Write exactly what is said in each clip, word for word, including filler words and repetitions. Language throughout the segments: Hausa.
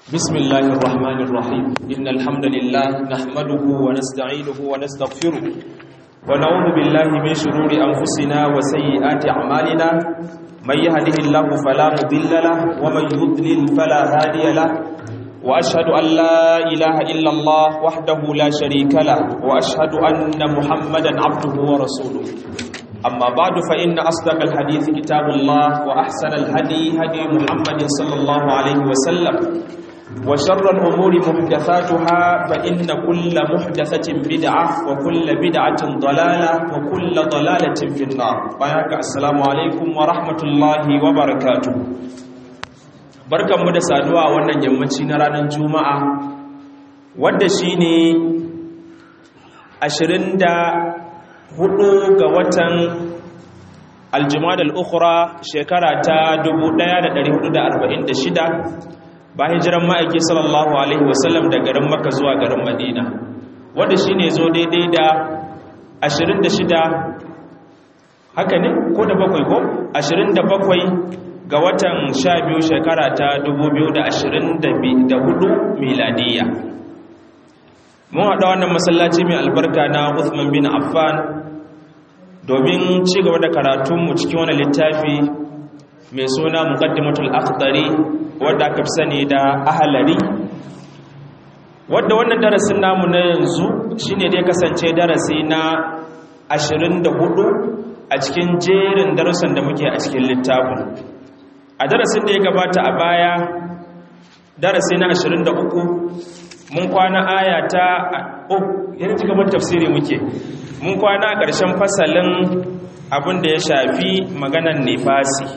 بسم الله الرحمن الرحيم إن الحمد لله نحمده ونستعينه ونستغفره ونعوذ بالله من شرور أنفسنا وسيئات أعمالنا من يهده الله فلا مضل له ومن يضلل فلا هادي له وأشهد أن لا إله إلا الله وحده لا شريك له وأشهد أن محمدا عبده ورسوله أما بعد فإن أصدق الحديث كتاب الله وأحسن الهدي هدي محمد صلى الله عليه وسلم وشر الأمور محدثاتها فإن كل محدثة بدعة وكل بدعة ضلالة وكل ضلالة في النار. السلام عليكم ورحمة الله وبركاته. barkan mu da saduwa a wannan yammaci na ranar Juma'a wanda shine ashirin da hudu ga watan Al-Jumada al-Ukhra shekara ta dubu ɗaya da ɗari hudu da arba'in da shida bayan hijiran ma'aiki sallallahu alaihi wasallam da garin Makka zuwa garin Madina wanda shine zo daidai da ashirin da shida haka ne ko da bakwai ko ashirin da bakwai ga watan sha biyu shekara ta dubu biyu da ashirin da hudu miladiya. Mun haɗa wannan masallaci mai albarka na Uthman bin Affan domin ci gaba da karatunmu cikin wani littafi mai suna Muqaddimatul Akhdari wadda aka fi sani da Ahlari, wadda wannan darasin namu na yanzu shine dai kasance darasi na ashirin da hudu a cikin jerin darussan da muke a cikin littafin. A darasin da ya gabata a baya darasi na ashirin da uku mun kwana aya ta oh yana ci gaban tafsiri muke mun kwana a ƙarshen fasalin abin da ya shafi maganar nifasi.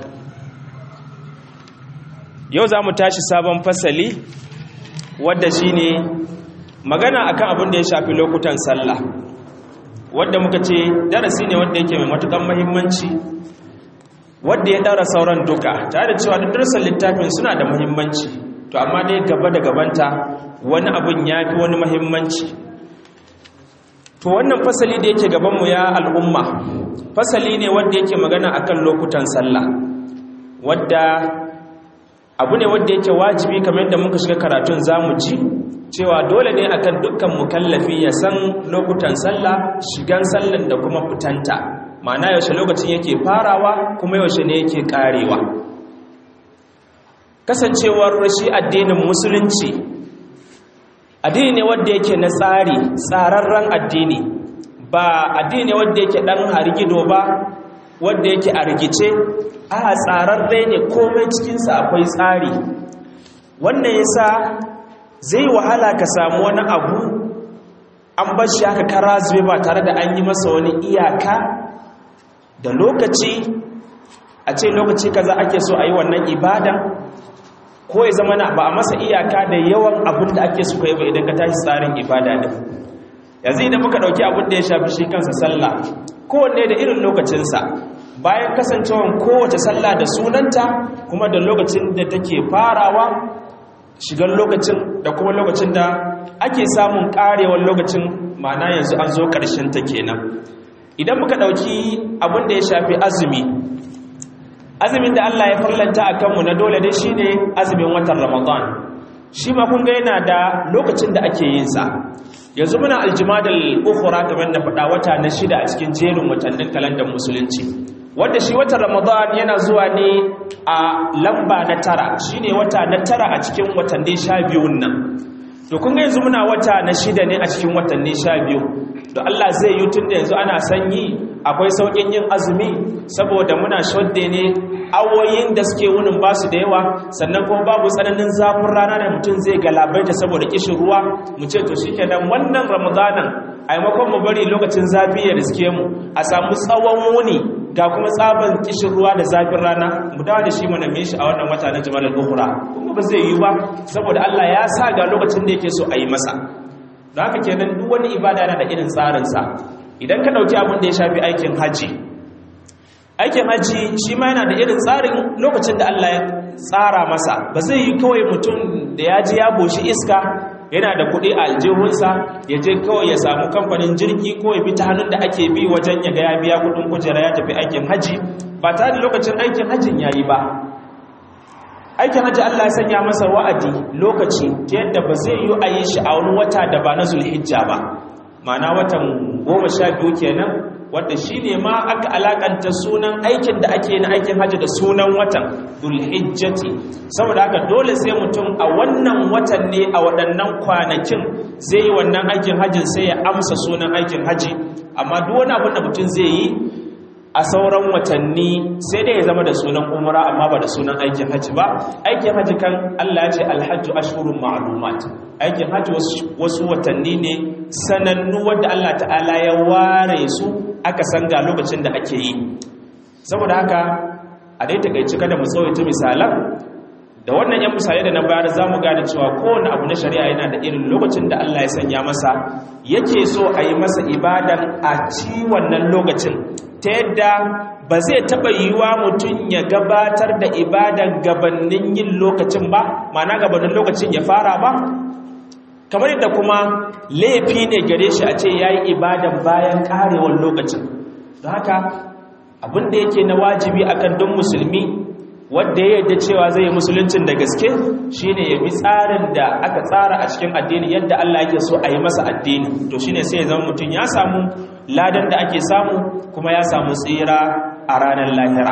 Yau za mu tashi sabon fasali wadda shine magana akan abin da ya shafi lokutan sallah, wadda muka ce darasi ne wadda yake mai matukan muhimmanci, wadda ya ɗara sauran duka, tare da cewa duk darussan littafin suna da muhimmanci, to amma dai gaba da gabanta wani abin ya fi wani muhimmanci. To wannan fasali da yake gabanmu ya al'umma, fasali ne wadda yake magana akan lokutan sallah, wadda abu ne wadda yake wajibi kamar yadda muka shiga karatun zamu ji cewa dole ne akan dukkan mukallafi ya san lokutan sallah, shigan sallan da kuma fitanta. Ma'ana yaushe lokacin yake farawa kuma yaushe ne yake karewa. Kasancewar shi addinin musulunci addini ne wanda yake na tsari, tsararren addini, ba addini ne wanda yake dan harigido ba, wanda yake a rigice, a tsararre ne, komai cikinsa akwai tsari. Wannan yasa zai wahala ka samu wani abu an bar shi haka kara zube ba tare da an yi masa wani iyaka da lokaci, a ce lokaci kaza ake so a yi wannan ibada, ko ya zama na ba a masa iyaka da yawan abin da ake so ka yi ba idan ka tashi tsarin ibada din. Yanzu idan muka ɗauki abin da ya shafi shi kansa sallah, kowanne da irin lokacinsa, bayan kasancewan kowace sallah da sunanta kuma da lokacin da take farawa, shigar lokacin da kuma lokacin da ake samun ƙarewar lokacin, ma'ana yanzu an zo ƙarshen ta kenan. Idan muka ɗauki abin da ya shafi azumi, azumin da Allah ya farlanta a kanmu na dole dai shi ne azumin watan Ramadan, shi ma kun ga yana da lokacin da ake yinsa. Yanzu muna Al-Jumadal Ukhra kamar na faɗa, wata na shida a cikin jerin watannin kalandar musulunci, wanda shi watan Ramadan yana zuwa ne a lamba na tara, shi ne wata na tara a cikin watanni sha biyun nan. To kun ga yanzu muna wata na shida ne a cikin watanni sha biyu. To Allah zai yi tun da yanzu ana sanyi, akwai sauƙin yin azumi, saboda muna shodde ne awoyin da suke wunin ba su da yawa, sannan kuma babu tsananin zafin rana da mutum zai galabaita saboda kishin ruwa. Mu ce to shi kenan wannan Ramadanan a maimakon mu bari lokacin zafi ya riske mu, a samu tsawon wuni ga kuma tsaban kishin ruwa da zafin rana, mu dawo da shi mu name shi a wannan wata na Jumadal Ukhra. Kuma ba zai yi ba, saboda Allah ya sa ga lokacin da yake so a yi masa. Da haka kenan duk wani ibada yana da irin tsarinsa. Idan ka ɗauki abin da ya shafi aikin haji, aikin haji shi ma yana da irin tsarin lokacin da Allah ya tsara masa. Ba zai yi kawai mutum da ya ji ya boshi iska yana da kuɗi a aljihunsa ya je kawai ya samu kamfanin jirgi ko ya bi ta hannun da ake bi wajen ya ga ya biya kuɗin kujera ya tafi aikin haji ba tare da lokacin aikin hajin ya yi ba. aikin hajji Allah ya sanya masa wa'adi lokaci ta yadda ba zai yi a yi shi a wani wata da ba na zulhijja ba, ma'ana watan goma sha biyu kenan, wadda shi ne ma aka alakanta sunan aikin da ake na aikin hajji da sunan watan zulhijjati. Saboda haka dole sai mutum a wannan watan ne, a waɗannan kwanakin zai yi wannan aikin hajjin sai ya amsa sunan aikin hajji. Amma duk wani abin da mutum zai yi a sauran watanni sai dai ya zama da sunan umra amma ba da sunan aikin hajji ba. Aikin hajji kan Allah ya ce alhajju ashhurun ma'lumat, aikin hajji wasu watanni ne sanannu wanda Allah ta'ala ya ware su, aka san ga lokacin da ake yi. Saboda haka a dai takeice kada mu tsawaita misalan da wannan yan misalai da na bayar, zamu gane cewa kowane abu na shari'a yana da irin lokacin da Allah ya sanya masa, yake so a yi masa ibadan a ci wannan lokacin, ta yadda ba zai taɓa yiwuwa mutum ya gabatar da ibadan gabanin yin lokacin ba, ma'ana gabanin lokacin ya fara ba, kamar yadda kuma laifi ne gare shi a ce ya yi ibadan bayan ƙarewar lokacin. Don haka abinda yake na wajibi akan don musulmi wadda ya yadda cewa zai yi musuluncin da gaske shine ya bi tsarin da aka tsara a cikin addini yadda Allah yake so a yi masa addini, to shine sai ya zama mutum ya samu ladan da ake samu kuma ya samu tsira a ranar lahira.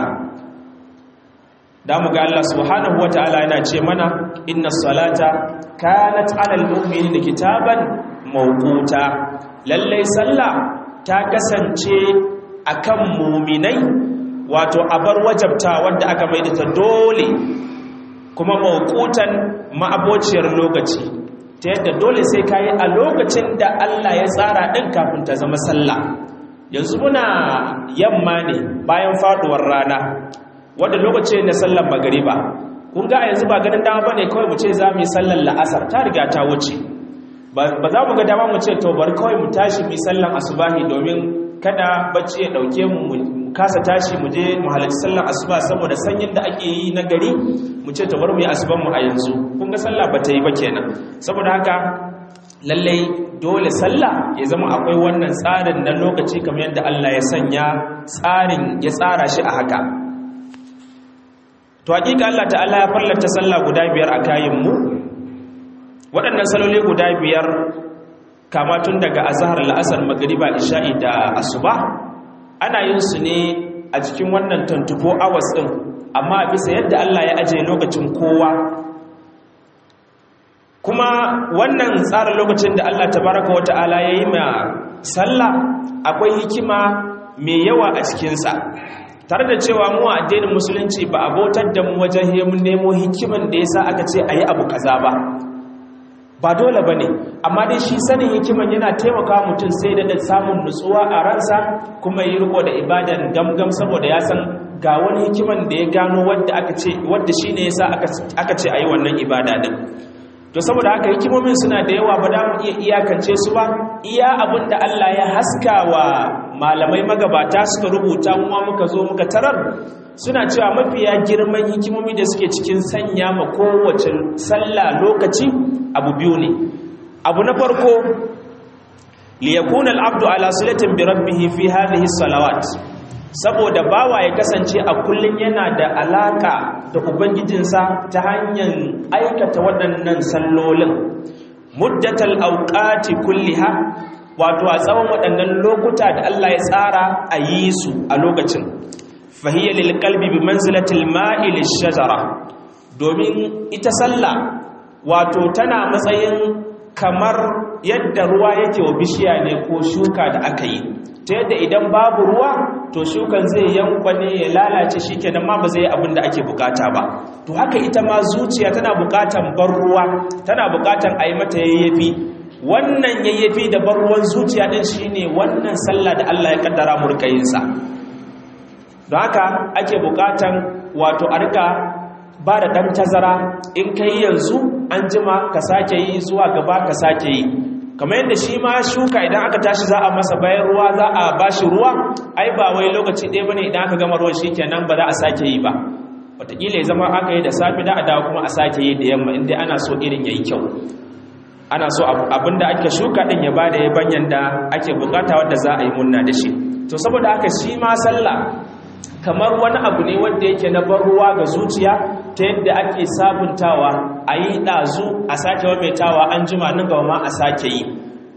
Da mu ga Allah subhanahu wata'ala yana ce mana inna salata kanat 'alal mu'minina kitaban mawquta, lallai sallah ta kasance akan mu'minai wato abar wajabta wanda aka maida ta dole, kuma mawqutan ma'abociyar lokaci, ta yadda dole sai kayi a lokacin da Allah ya tsara din kafin ta zama sallah. Yanzu muna yamma ne bayan faduwar rana, wanda lokaci ne na sallar magriba. Kun ga yanzu ba ganin dama bane kawai mu ce za mu yi sallar la'asar, ta riga ta wuce. Ba za mu ga dama mu ce to bari kawai mu tashi mu yi sallar asubahi domin kada bacci ya dauke mu mu kasa tashi mu je mu halarci sallar asuba saboda sanyin da ake yi na gari, mu ce to bari mu yi asuban mu a yanzu. Kun ga sallah ba ta yi ba kenan. Saboda haka lallai dole sallah ya zama akwai wannan tsarin na lokaci kamar yadda Allah ya sanya tsarin, ya tsara shi a haka. To hakika Allah ta'ala ya farlanta sallah guda biyar a kayan mu. Waɗannan saloli guda biyar kama tun daga azhar, al'asar, magriba, isha'i da asuba ana yin su ne a cikin wannan twenty-four hours din, amma bisa yadda Allah ya ajiye lokacin kowa. Kuma wannan tsarin lokacin da Allah tabaraka wa ta'ala ya yi ma sallah akwai hikima mai yawa a cikinsa, tare da cewa mu a addinin musulunci ba a bautar da mu wajen mun nemo hikiman da yasa aka ce ayi abu kaza ba, ba dole bane, amma dai shi sanin hikiman yana taimaka mutum sai da samun nutsuwa a ransa, kuma yi riko da ibadan gamgam saboda ya san ga wani hikiman da ya gano wanda aka ce wanda shine yasa aka aka ce ayi wannan ibada din. To saboda haka hikimomin suna da yawa, ba da mu iya iyakance su ba, iya abinda Allah ya haska wa malamai magabata suka rubuta kuma muka zo muka tarar, suna cewa mafiya girman hikimomi da suke cikin sanya ma kowace sallah lokaci abu biyu ne. Abu na farko, liyakuna al'abdu ala silatin bi rabbih fi hadhihi salawat, saboda bawa ya kasance a kullun yana da alaka da ubangijinsa ta hanyar aikata waɗannan sallolin muddatal awqati kulliha, wato a tsawon waɗannan lokuta da Allah ya tsara a yi su a lokacin. Fahiyya lil qalbi bi manzilatil ma'i lish shajara, domin ita sallah wato tana matsayin kamar yadda ruwa yake wa bishiya ne ko shuka da aka yi, ta yadda idan babu ruwa to shukan zai yankwane ya lalace, shikenan ma ba zai yi abin da ake bukata ba. To haka ita ma zuciya tana bukatan ban ruwa, tana bukatan a yi mata yayyafi. Wannan yayyafi da ban ruwan zuciya din shine wannan sallah da Allah ya kaddara mu rika yin sa. Don haka ake bukatan wato a rika ba da ɗan tazara, in kai yanzu an jima ka sake yi, zuwa gaba ka sake yi. Kamar yadda shi ma shuka idan aka tashi za a masa bayan ruwa, za a bashi ruwa, ai ba wai lokaci ɗaya bane idan aka gama ruwan shi kenan ba za a sake yi ba. Wataƙila ya zama aka yi da safi da a dawo kuma a sake yi da yamma, inda ana so irin ya yi kyau. Ana so abinda ake shuka ɗin ya bada ya banyan da ake bukata wadda za a yi munna da shi. To saboda haka shi ma sallah kamar wani abu ne wanda yake na ban ruwa ga zuciya, ta yadda ake sabuntawa a yi ɗazu a sake maimaitawa an jima nan gaba ma a sake yi,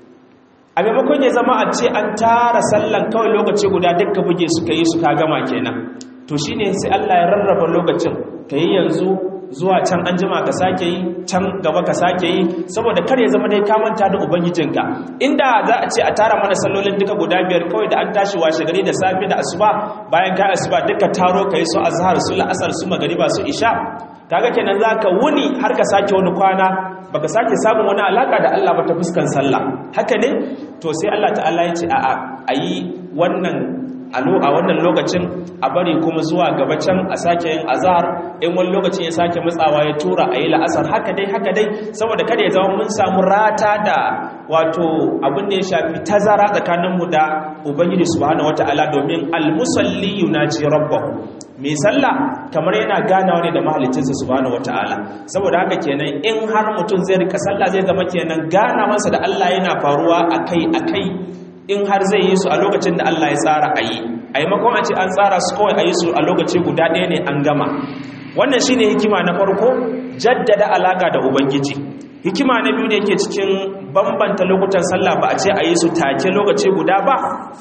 a maimakon ya zama a ce an tara sallan kawai lokaci guda dukka buge suka yi suka gama kenan. To shine sai Allah ya rarraba lokacin, ka yi yanzu zuwa can an jima ka sake yi, can gaba ka sake yi, saboda kar ya zama dai ka manta da ubangijinka. Inda za a ce a tara mana sallolin duka guda biyar kawai da an tashi washe gari da safe da asuba, bayan ka asuba duka taro kai su azhar su la'asar su magariba su isha, kaga kenan zaka wuni har ka sake wani kwana baka sake samun wani alaka da Allah ba ta fuskan sallah. Haka ne? To sai Allah ta'ala ya ce a'a ayi wannan alo a wannan lokacin, a bari kuma zuwa gaba can a sake yin azhar, in wani lokacin ya sake matsawa ya tura a yi la'asar, haka dai haka dai, saboda kada ya zama mun samu rata da wato abin da ya shafi tazara tsakaninmu da ubangiji subhanahu wata'ala, domin almusalli yunaji rabbahu, mai sallah kamar yana ganawa ne da mahaliccinsa subhanahu wata'ala. Saboda haka kenan in har mutum zai rika sallah zai zama kenan ganawansa da Allah yana faruwa akai akai, in har zai yi su a lokacin da Allah ya tsara a yi, a yi makon a ce an tsara su kawai a yi su a lokaci guda ɗaya ne an gama. Wannan shi ne hikima na farko, jaddada alaƙa da Ubangiji. Hikima na biyu da yake cikin bambanta lokutan sallah ba a ce a yi su take lokaci guda ba,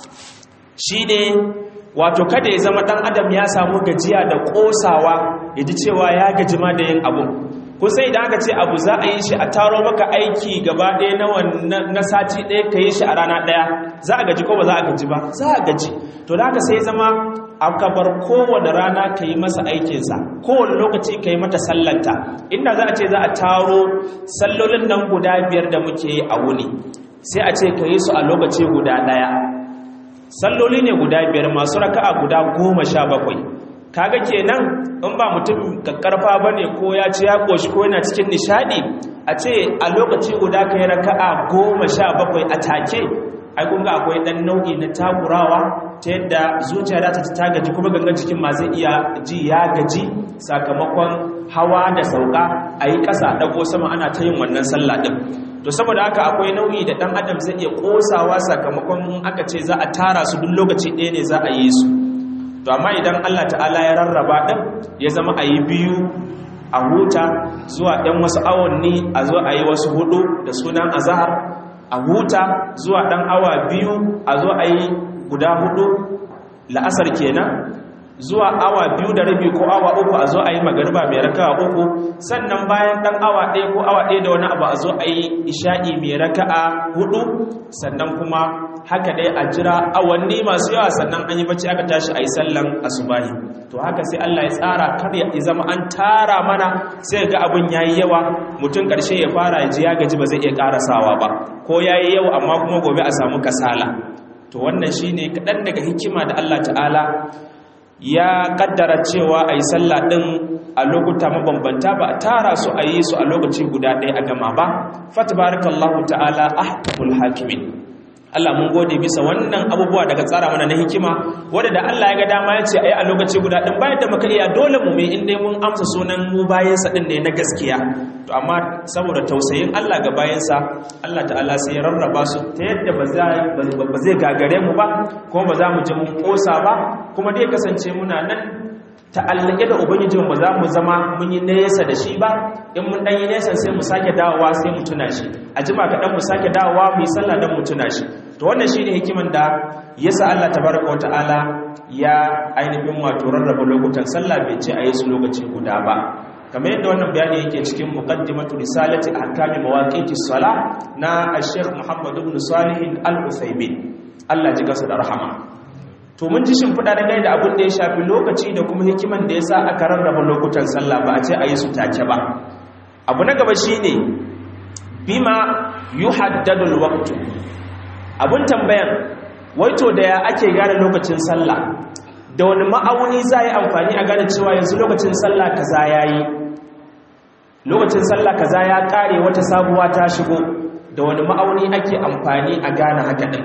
shi ne wato kada ya zama ɗan adam ya samu gajiya da ƙosawa ya ji cewa ya gaji ma da yin abu. kusa idan aka ce abu za a yi shi a taro maka aiki gaba ɗaya na sati ɗaya ka yi shi a rana ɗaya, za a gaji ko ba za a gaji ba? Za a gaji. To da haka sai zama aka bar kowane rana ka yi masa aikinsa, kowane lokaci ka yi mata sallanta. Inda za a ce za a taro sallolin nan guda biyar da muke yi a wuni, sai a ce ka yi su a lokaci guda ɗaya. Salloli ne guda biyar masu raka'a guda goma sha bakwai. Kaga kenan in ba mutum kakkarfa bane ko ya ci ya koshi ko yana cikin nishadi, a ce a lokaci guda kai raka'a goma sha bakwai a take, ai kun ga akwai dan nau'i na takurawa ta yadda zuciya za ta ta gaji kuma gangan jikin ma zai iya ji ya gaji sakamakon hawa da sauka, a yi ƙasa ɗago sama ana ta yin wannan sallah ɗin. To saboda haka akwai nau'i da ɗan adam zai iya ƙosawa sakamakon aka ce za a tara su duk lokaci ɗaya ne za a yi su. To amma idan Allah ta'ala ya rarraba ɗin ya zama a yi biyu a huta zuwa ɗan wasu awanni a zo a yi wasu hudu da sunan azahar, a huta zuwa ɗan awa biyu a zo a yi guda hudu la'asar kenan, zuwa awa biyu da rabi ko awa uku a zo a yi magariba mai raka'a uku, sannan bayan ɗan awa ɗaya ko awa ɗaya da wani abu a zo a yi isha'i mai raka'a hudu, sannan kuma haka dai a jira awanni masu yawa sannan an yi bacci aka tashi a yi sallan asubahi. To haka sai Allah ya tsara kar ya zama an tara mana sai ga abin yayi yawa, mutum ƙarshe ya fara ya ji ya gaji ba zai iya ƙarasawa ba, ko yayi yawa amma kuma gobe a samu kasala. To wannan shine kaɗan daga hikima da Allah ta'ala ya kaddara cewa a yi sallah ɗin a lokuta mabambanta, ba a tara su a yi su a lokaci guda ɗaya a gama ba. Fatabarakallahu ta'ala ahkamul hakimin. Allah mun gode bisa wannan abubuwa daga tsara mana na hikima, wanda da Allah ya ga dama ya ce ayi a lokaci guda din, bayan da muka iya dole mu mai inda mun amsa sunan mu bayansa din ne na gaskiya. To amma saboda tausayin Allah ga bayansa, Allah ta'ala sai ya rarraba su ta yadda ba zai gagare mu ba, kuma ba za mu ji mun kosa ba, kuma dai kasance muna nan ta'allake da ubangijin ba za mu zama mun yi nesa da shi ba. In mun dan yi nesa sai mu sake dawowa sai mu tuna shi, a jima kaɗan mu sake dawowa mu yi sallah dan mu tuna shi. To wannan shine hikiman da yasa Allah tabaraka wata'ala ya ainihin wato rarraba lokutan sallah, bai ce a yi su lokaci guda ba, kamar yadda wannan bayani yake cikin muqaddimatu risalati ahkami mawaqiti salah na Sheikh Muhammad ibn Salih Al-Uthaymin, Allah ji gasa da rahama. To mun ji shimfiɗa da gaida abin da ya shafi lokaci da kuma hikiman da ya sa aka rarraba lokutan sallah, ba a ce a yi su take ba. Abu na gaba shi ne bima yuhaddadul waqtu. Abun tambayan waito da ya ake gane lokacin sallah, da wani ma'auni za yi amfani a gane cewa yanzu lokacin sallah kaza ya yi, lokacin sallah kaza ya ƙare wata sabuwa ta shigo, da wani ma'auni ake amfani a gane haka ɗin.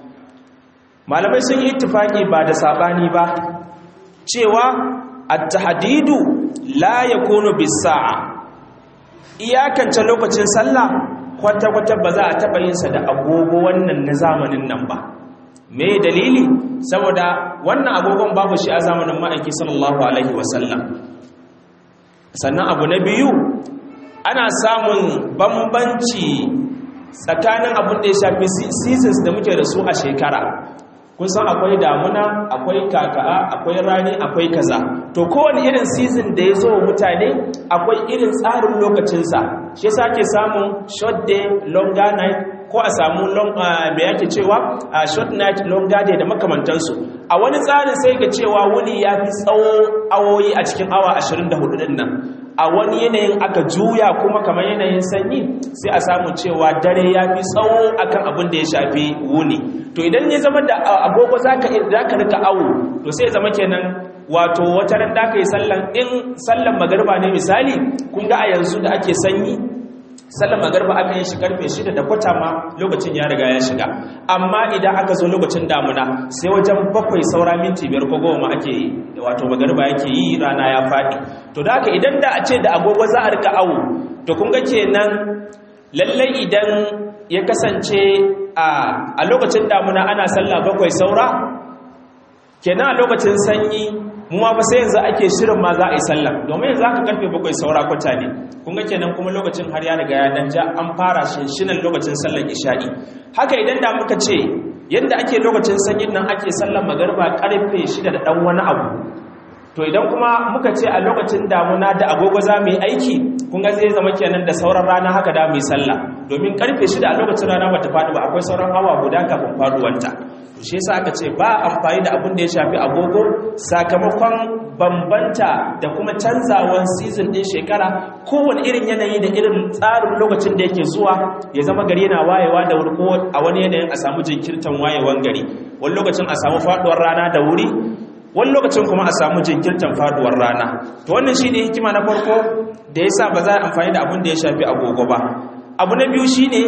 Malamai sun yi ittifaki ba da sabani ba cewa at-tahdidu la yakunu bis-sa'a, iyakance lokacin sallah kwata-kwata ba za a taɓa yin sa da agogo wannan na zamanin nan ba. Me dalili? Saboda wannan agogon babu shi a zamanin ma'aiki sallallahu alaihi wasallam. sannan abu na biyu ana samun bambanci tsakanin abin da ya shafi seasons da muke da su a shekara. kun san akwai damuna, akwai kaka'a, akwai rani, akwai kaza. To kowane irin season da ya zo wa mutane akwai irin tsarin lokacinsa. Shi yasa ake samun short day, longer night, ko a samu long me yake cewa a short night, longer day da makamantansu. A wani tsarin sai ga cewa wuni ya fi tsawo awoyi a cikin awa ashirin da hudu din nan. A wani yanayin aka juya kuma kamar yanayin sanyi sai a samu cewa dare ya fi tsawo akan abin da ya shafi wuni. To idan ya zama da agogo zaka zaka rika awo, to sai ya zama kenan wato wata ran da kai sallan in sallan magriba ne misali, kun ga a yanzu da ake sanyi sallan magriba aka yi shi karfe shida da kwata ma lokacin ya riga ya shiga. Amma idan aka zo lokacin damuna sai wajen bakwai saura minti biyar ko goma ake yi wato magriba yake yi rana ya faɗi. To da haka idan da a ce da agogo za a rika awo, to kun ga kenan lallai idan ya kasance a lokacin damuna ana sallah bakwai saura, kenan a lokacin sanyi muwa ba sai yanzu ake shirin ma za a yi sallah, domin yanzu aka karfe bakwai saura kwata ne. kun ga kenan kuma lokacin har ya riga ya dan ja, an fara shinshinan lokacin sallar isha'i. Haka idan da muka ce yadda ake lokacin sanyin nan ake sallar magariba karfe shida da dan wani abu, to idan kuma muka ce a lokacin damuna da agogo za mu yi aiki, kun ga zai zama kenan da sauran rana haka da mu yi sallah, domin karfe shida a lokacin rana bata faɗi ba, akwai sauran awa guda kafin faduwanta. To shi yasa aka ce ba amfani da abin da ya shafi agogo sakamakon bambanta da kuma canzawan season din shekara. Kowane irin yanayi da irin tsarin lokacin da yake zuwa, ya zama gari yana wayewa da wuri, ko a wani yanayin a samu jinkirtan wayewan gari, wani lokacin a samu faduwar rana da wuri, wani lokacin kuma a samu jinkirtan faduwar rana. To wannan shine hikima na farko da yasa ba za a amfani da abin da ya shafi agogo ba. Abu na biyu shine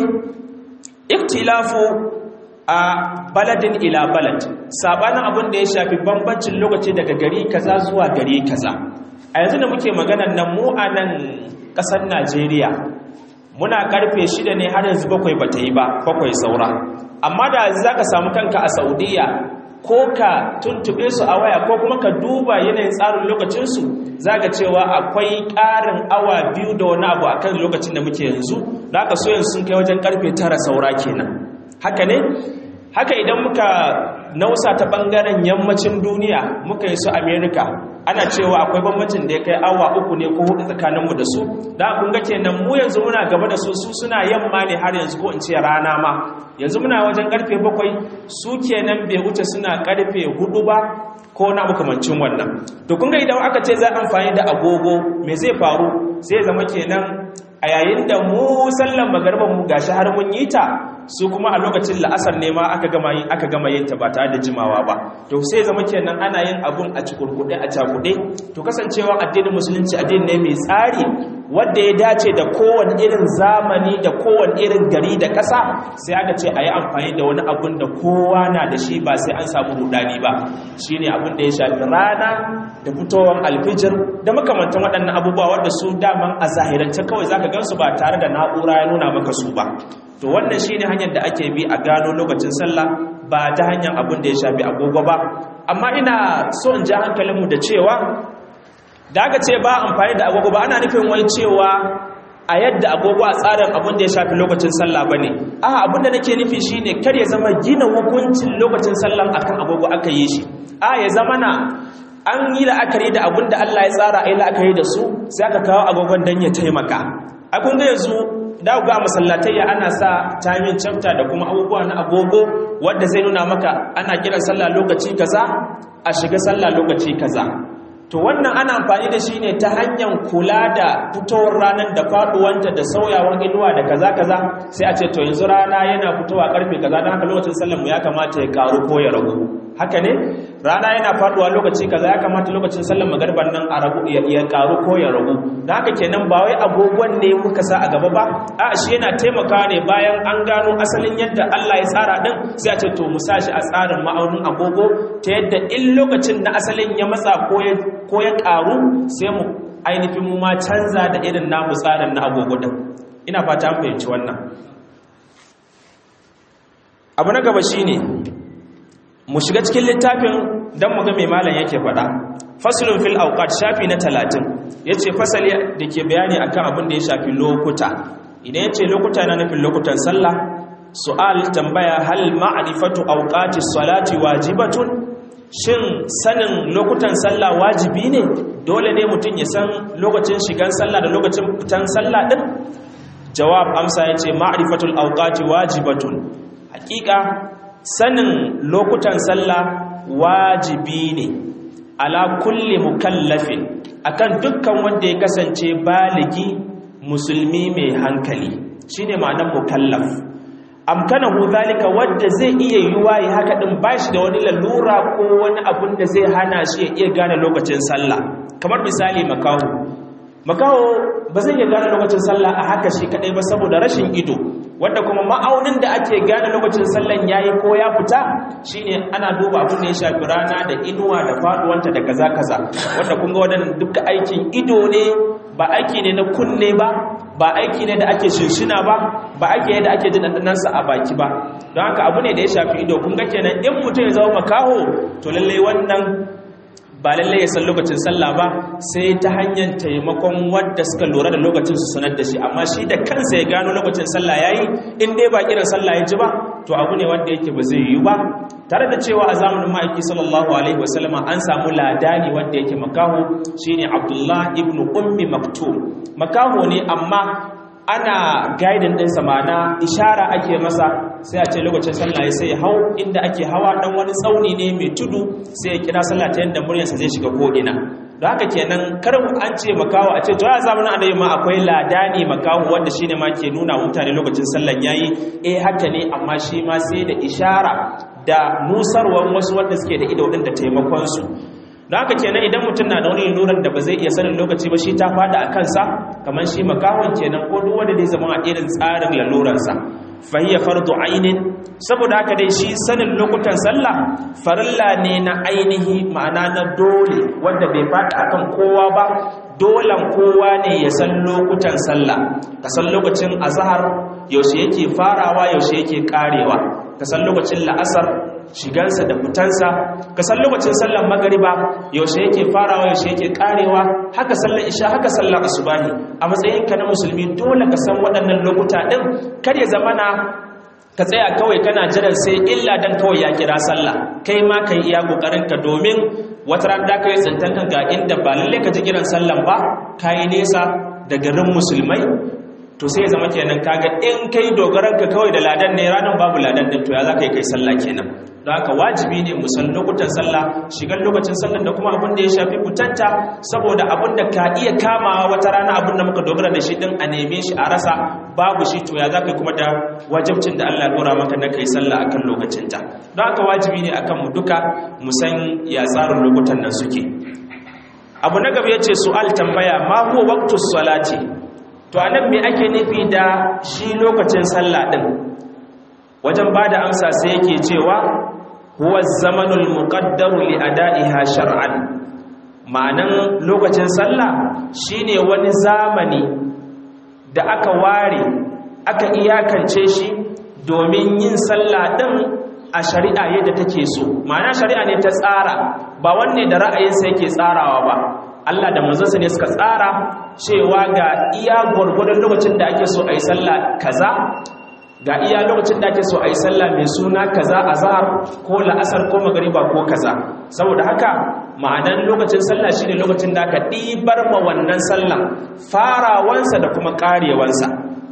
ikhtilafu a baladin ila balad, sabanin abin da ya shafi bambancin lokaci daga gari kaza zuwa gari kaza. A yanzu da muke maganan nan mu a nan kasar Najeriya muna karfe shida ne har yanzu bakwai bata yi ba, bakwai saura. Amma da zaka samu kanka a Saudiya, ko ka tuntube su a waya ko kuma ka duba yanayin tsarin lokacinsu, za ka cewa akwai ƙarin awa biyu da wani abu akan lokacin da muke yanzu. Da aka so yanzu sun kai wajen karfe tara saura kenan. Haka ne? Haka idan muka nausa ta ɓangaren yammacin duniya muka yi su Amerika, ana cewa akwai bambancin da ya kai awa uku ne ko hudu tsakaninmu da su. Da kun ga kenan mu yanzu muna gaba da su, su suna yamma ne har yanzu, ko in ce rana ma yanzu muna wajen karfe bakwai, su kenan bai wuce suna karfe hudu ba ko na makamancin wannan. To kun ga idan aka ce za a amfani da agogo, me zai faru? Sai zama kenan a yayin da mu sallan magarban mu gashi har mun yi ta, su kuma a lokacin la'asar ne ma aka gama yin aka gama yin ta ba tare da jimawa ba. To sai zama kenan ana yin abun a cikurkude a cakude. To kasancewa addinin musulunci addini ne mai tsari wanda ya dace da kowane irin zamani da kowane irin gari da ƙasa, sai aka ce a yi amfani da wani abun da kowa na da shi ba sai an samu rudani ba. Shine abun da ya shafi rana da fitowar alfijir da makamantan waɗannan abubuwa wanda su daman a zahirance kawai zaka gansu ba tare da na'ura ya nuna maka su ba. To wannan shine hanyar da ake bi a gano lokacin sallah, ba ta hanyar abin da ya shafi agogo ba. Amma ina so in ja hankalinmu da cewa da aka ce ba amfani da agogo ba ana nufin wai cewa a yadda agogo a tsarin abin da ya shafi lokacin sallah bane. A abin da nake nufi shine kar ya zama gina hukuncin lokacin sallah akan agogo aka yi shi. A ya zama na an yi la'akari da abin da Allah ya tsara ai la'akari da su, sai aka kawo agogon dan ya taimaka. A kun ga yanzu da ga masallatayya ana sa timing chapter da kuma abubuwa na agogo wanda zai nuna maka ana kiran sallah lokaci kaza, a shiga sallah lokaci kaza. To wannan ana amfani da shi ne ta hanyar kula da fitowar ranar da faduwanta da sauyawar inuwa da kaza kaza, sai a ce to yanzu rana yana fitowa karfe kaza, don haka lokacin sallar mu ya kamata ya karu ko ya ragu. Haka ne? Rana yana faduwa lokaci kaza, ya kamata lokacin sallar magriban nan a ragu ya karu ko ya ragu. Don haka kenan ba wai agogon ne muka sa a gaba ba, a shi yana taimakawa ne bayan an gano asalin yadda Allah ya tsara din, sai a ce to mu sa shi a tsarin ma'aunin agogo ta yadda in lokacin na asalin ya matsa ko ya ko ya ƙaru sai mu ainihin mu ma canza da irin namu tsarin na agogo din. Ina fata an fahimci wannan. Abu na gaba shine mu shiga cikin littafin dan mu ga me malam yake faɗa. Faslun fil awqat, shafi na talatin. yace fasali da ke bayani akan abin da ya shafi lokuta. Idan yace lokuta na nufin lokutan sallah, su'al tambaya, hal ma'rifatu awqatis salati wajibatun? Shin sanin lokutan sallah wajibi ne? Dole ne mutum ya san lokacin shigan sallah da lokacin fitan sallah din? Jawab amsa yace ma'rifatul awqati wajibatun. Hakika sanin lokutan sallah wajibi ne ala kulli mukallafin akan dukkan wanda ya kasance baligi musulmi mai hankali, shine ma'anar mukallaf. Amkanahu zalika, wanda zai iya yiwa ya haka din bashi da wani lalura ko wani abun da zai hana shi ya iya gane lokacin sallah. Kamar misali makaho makaho ba zai iya gane lokacin sallah a haka shi kadai ba saboda rashin ido, wanda kuma ma'aunin da ake gane lokacin sallan yayi ko ya fita shine ana duba abin da ya shafi rana da inuwa da faduwanta da kaza kaza, wanda kun ga wadannan duka aikin ido ne, ba aiki ne na kunne ba, ba aiki ne da ake shinshina ba, ba aiki ne da ake jin dandanansa a baki ba. Don haka abu ne da ya shafi ido. Kun ga kenan in mutum ya zama makaho, to lalle wannan ba lalle ya san lokacin sallah ba, sai ta hanyar taimakon wadda suka lura da lokacin su sanar da shi. Amma shi da kansa ya gano lokacin sallah yayi, in dai ba kiran sallah ya ji ba, to abu ne wanda yake ba zai yi ba. Tare da cewa a zamanin ma'aiki sallallahu alaihi wasallama an samu ladani wanda yake makaho, shine Abdullah ibn Ummi Maktum. Makaho ne amma ana guiding din sa, mana ishara ake masa, sai a ce lokacin sallah sai ya hau inda ake hawa dan wani tsauni ne mai tudu, sai ya kira sallah ta yanda muryarsa zai shiga ko ina. Don haka kenan kar an ce makaho a ce to ya zamanin annabi ma akwai ladani makaho wanda shine ma ke nuna mutane lokacin sallan yayi. Eh haka ne, amma shi ma sai da ishara da nusarwar wasu wanda suke da ido din da taimakon su. Don haka kenan idan mutum na da wani luran da ba zai iya sanin lokaci ba, shi ta fada a kansa, kamar shi makahon kenan ko duk wanda zai zama a irin tsarin laluransa. Fahiyya fardu ainin, saboda haka dai shi sanin lokutan sallah farilla ne na ainihi, ma'ana na dole, wanda bai fada akan kowa ba. Dolan kowa ne ya san lokutan sallah. Ka san lokacin azhar yaushe yake farawa yaushe yake karewa, ka san lokacin la'asar shigansa da fitansa, ka san lokacin sallar magariba yaushe yake farawa yaushe yake karewa, haka sallar isha, haka sallar asubahi. A matsayinka na musulmi dole ka san waɗannan lokuta din, kar ya zamana ka tsaya kawai kana jiran sai illa dan kawai ya kira sallah. Kai ma kai iya kokarin ka, domin wata ran da kai tsantan kan ga inda ba lalle ka ji kiran sallan ba, kai nesa da garin musulmai, to sai ya zama kenan kaga in kai dogaran ka kawai da ladan ne, ranan babu ladan din, to ya za ka yi kai sallah kenan. Don haka wajibi ne mu san lokutan sallah, shigar lokacin sallan da kuma abin da ya shafi fitanta, saboda abin da ka iya kamawa wata rana, abin da muka dogara da shi din a neme shi a rasa babu shi, to ya za ka yi kuma da wajibcin da Allah ya dora maka na kai sallah akan lokacinta. Don haka wajibi ne akan mu duka mu san ya tsarin lokutan nan suke. Abu na gaba yace su'al tambaya, ma huwa waqtus salati? To anan me ake nufi da shi lokacin sallah din? Wajen bada amsa sai yake cewa huwa zamanul muqaddaru li ada'iha shar'an. Ma'anan lokacin sallah shine wani zamani da aka ware, aka iyakance shi domin yin sallah din a shari'a yadda take so. Ma'ana shari'a ne ta tsara, ba wanne da ra'ayinsa yake tsarawa ba. Allah da manzonsa ne suka tsara cewa ga iya gurgurdan lokacin da ake so a yi sallah kaza, ga iya lokacin da ake so a yi sallah mai suna kaza, azhar ko la'asar ko magariba ko kaza. Saboda haka ma'anan lokacin sallah shine lokacin da aka ɗibar ma wannan sallan farawansa da kuma ƙarewansa.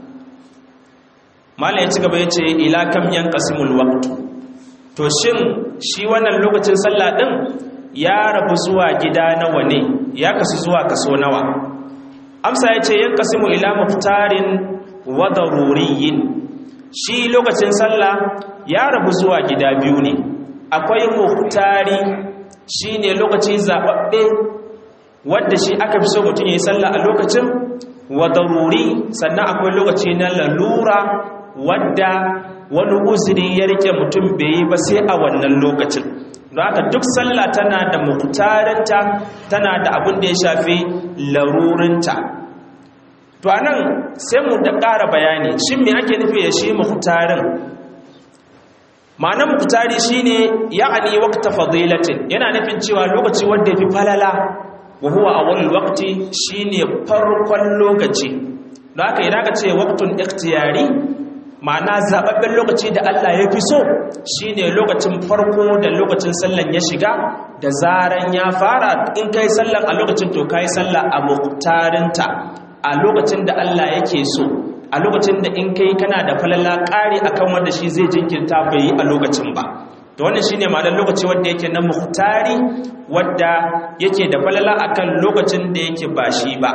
Malam ya ci gaba ya ce ila kam yanqasimul waqtu. To shin shi wannan lokacin sallah din ya rabu zuwa gida nawa ne, ya kasu zuwa kaso nawa? Amsa ya ce yanqasimu ila muftarin wa daruriyin. Shi lokacin sallah ya rabu zuwa gida biyu ne. Akwai muftari, shine lokaci zababbe wanda shi aka fi so mutum ya yi sallah a lokacin, wa daruri, sannan akwai lokaci na lalura wadda wani uzuri ya rike mutum bai yi ba sai a wannan lokacin. Don haka duk sallah tana da muktarinta, tana da abin da ya shafi larurinta. To anan sai mu da ƙara bayani, shin me ake nufi da shi muktarin? Ma'anar muktari shine ya'ani waqta fadilatin, yana nufin cewa lokaci wanda yafi falala, wa huwa awwalul waqti shine farkon lokaci don haka idan ka ce waqtun ikhtiyari ma'ana zababben lokaci da Allah ya fi so shine lokacin farko da lokacin sallan ya shiga da zaran ya fara in kai sallan a lokacin to kai sallah a muqtarinta a lokacin da Allah yake so a lokacin da in kai kana da falala ƙari akan wanda shi zai jinkirta bai yi a lokacin ba to wannan shine ma'anar lokaci wanda yake na muhtari wanda yake da falala akan lokacin da yake ba shi ba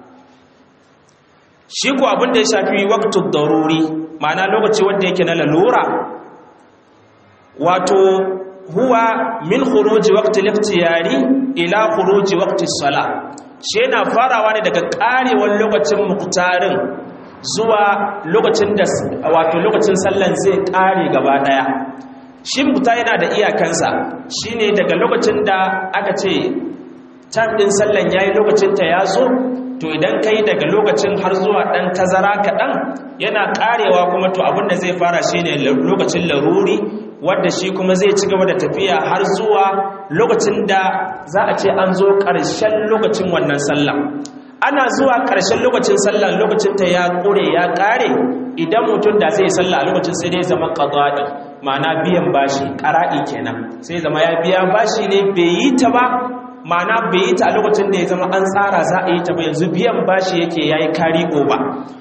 shi ko abin da ya shafi waqtud daruri ma'ana lokaci wanda yake na lalura wato huwa min khuruji waqti al-ikhtiyari ila khuruji waqti as-salah shi yana farawa ne daga karewar lokacin muhtarin zuwa lokacin da wato lokacin sallan zai kare gaba daya shi muhtar yana da iyakansa shine daga lokacin da aka ce time din sallan yayi lokacin ta yazo to idan kai daga lokacin har zuwa dan tazara kadan yana karewa kuma to abin da zai fara shine lokacin laruri wanda shi kuma zai ci gaba da tafiya har zuwa lokacin da za a ce an zo ƙarshen lokacin wannan sallah ana zuwa ƙarshen lokacin sallah lokacin ta ya ƙure ya ƙare idan mutum da zai sallah a lokacin sai dai zama qada'i ma'ana biyan bashi qara'i kenan sai zama ya biya bashi ne bai yi ta ba ma'ana bai yi ta a lokacin da ya zama an tsara za a yi ta ba yanzu biyan bashi yake yayi kari ba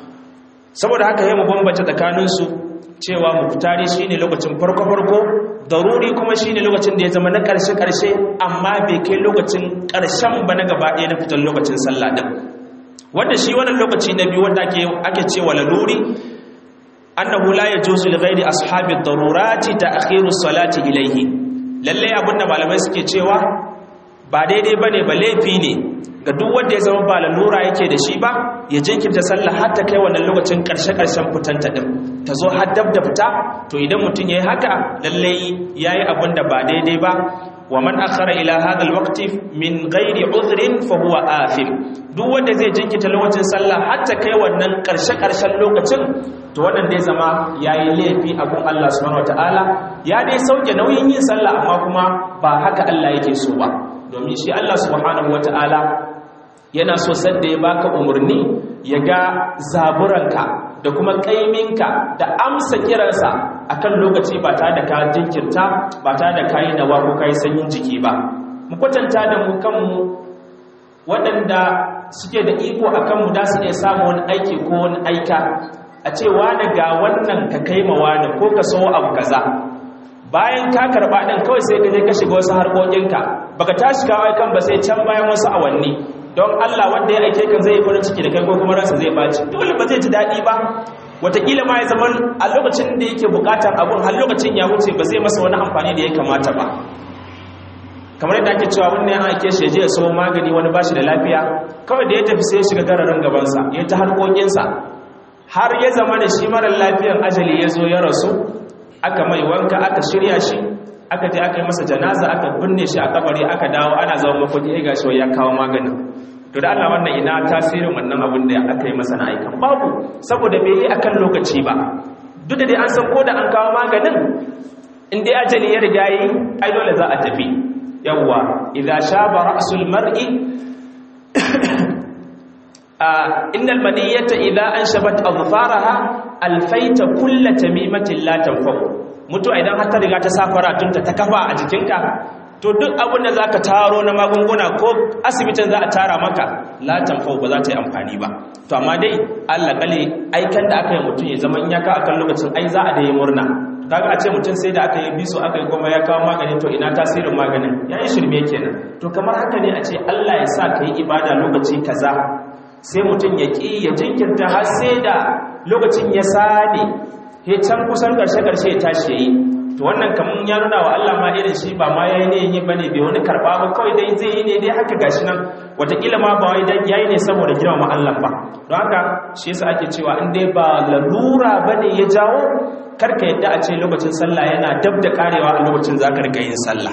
saboda haka yayin mu bambance tsakaninsu cewa muftari shine lokacin farko farko daruri kuma shine lokacin da ya zama na karshe karshe amma bai kai lokacin karshen ba na gaba ɗaya na fitan lokacin sallah din wanda shi wannan lokaci na biyu wanda ake ake cewa laluri annahu la yajuzu li ghairi ashabi ad-darurati ta'khiru salati ilayhi lalle abinda malamai suke cewa ba daidai bane ba laifi ne ga duk wanda ya zama ba lalura yake da shi ba ya jinkirta sallah har ta kai wannan lokacin karshe karshen fitanta din ta zo har dab da fita to idan mutum yayi haka lalle yayi abin da ba daidai ba wa man akhara ila hadha alwaqti min ghairi udhrin fa huwa athim duk wanda zai jinkirta lokacin sallah har ta kai wannan karshe karshen lokacin to wannan dai zama yayi laifi a gun Allah subhanahu wataala ya dai sauke nauyin yin sallah amma kuma ba haka Allah yake so ba domin shi Allah subhanahu wataala yana so sanda ya baka umarni ya ga zaburanka da kuma kaiminka da amsa kiransa akan lokaci ba tare da ka jinkirta ba tare da kai nawa ko kai sanyin jiki ba mu kwatanta da mu kanmu waɗanda suke da iko akan mu da su iya samu wani aiki ko wani aika a ce wani ga wannan ka kai ma wani ko ka so abu kaza bayan ka karba din kawai sai ka je ka shiga wasu harkokinka baka tashi kawai kan ba sai can bayan wasu awanni don Allah wanda ya aike kan zai yi farin ciki da kai ko kuma ransa zai baci dole ba zai ji daɗi ba wataƙila ma ya zama a lokacin da yake buƙatar abun har lokacin ya wuce ba zai masa wani amfani da ya kamata ba kamar yadda ake cewa wannan ya aike shi ya je ya sayo magani wani bashi da lafiya kawai da ya tafi sai ya shiga gararin gabansa ya ta harkokinsa har ya zama da shi marar lafiyar ajali ya zo ya rasu aka mai wanka aka shirya shi aka je aka yi masa janaza aka binne shi a kabari aka dawo ana zama makoki ya gashi ya kawo maganin to da Allah wannan ina tasirin wannan abin da aka yi masa na aikan babu saboda bai yi akan lokaci ba duk da dai an san ko da an kawo maganin in dai ajali ya riga yi ai dole za a tafi yawwa idza shaba ra'sul mar'i innal maniyata idza anshabat adfaraha alfaita kullu tamimatin la tanfa mutu idan har ta riga ta safara tunta ta kafa a jikinka to duk abin da zaka taro na magunguna ko asibitin za a tara maka la tanfa ba za ta yi amfani ba to amma dai Allah kale aikan da aka yi mutun ya zaman ya ka akan lokacin ai za a da yi murna kaga a ce mutun sai da aka yi biso aka yi goma ya kawo magani to ina tasirin maganin yayi shirme kenan to kamar haka ne a ce Allah ya sa kai ibada lokaci kaza sai mutum ya ƙi ya jinkirta har sai da lokacin ya sani he can kusan ƙarshe-ƙarshe ya tashi ya yi to wannan kamun ya nuna wa Allah ma irin shi ba ma ya yi ne yi ba ne bai wani karɓa ba kawai dai zai yi ne dai haka gashi nan wataƙila ma ba wai ya yi ne saboda girmama Allah ba don haka shi yasa ake cewa in dai ba lalura ba ne ya jawo karka yadda a ce lokacin sallah yana dab da karewa a lokacin za ka riga yin sallah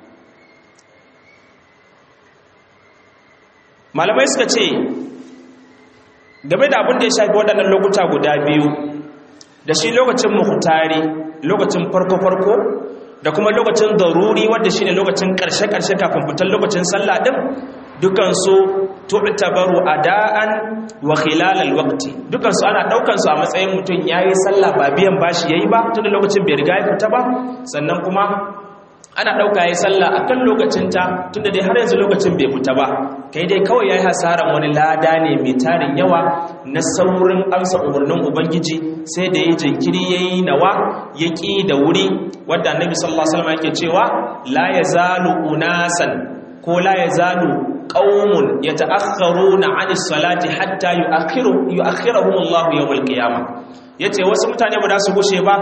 malamai suka ce game da abin da ya shafi waɗannan lokuta guda biyu da shi lokacin muhtari lokacin farko-farko da kuma lokacin daruri wanda shi ne lokacin ƙarshe-ƙarshe kafin fitar lokacin sallah ɗin dukansu tu'tabaru ada'an wa khilal alwaqti, dukansu ana daukan su a matsayin mutum yayi sallah ba biyan bashi yayi ba tunda lokacin bai riga ya fita ba, sannan kuma ana dauka yayi sallah akan lokacin ta tunda dai har yanzu lokacin bai fita ba, kai dai kawai yayi hasaran wani lada ne mai tarin yawa na saurin amsa umarnin ubangiji sai da yayi jinkiri yayi nawa yaki da wuri, wanda annabi sallallahu alaihi wasallam yake cewa la yazalu unasan ko la yazalu qaumun yata'akhkharuna 'anis salati hatta yu'akhiru yu'akhiruhum Allah yawm al-qiyamah, yace wasu mutane ba za su gushe ba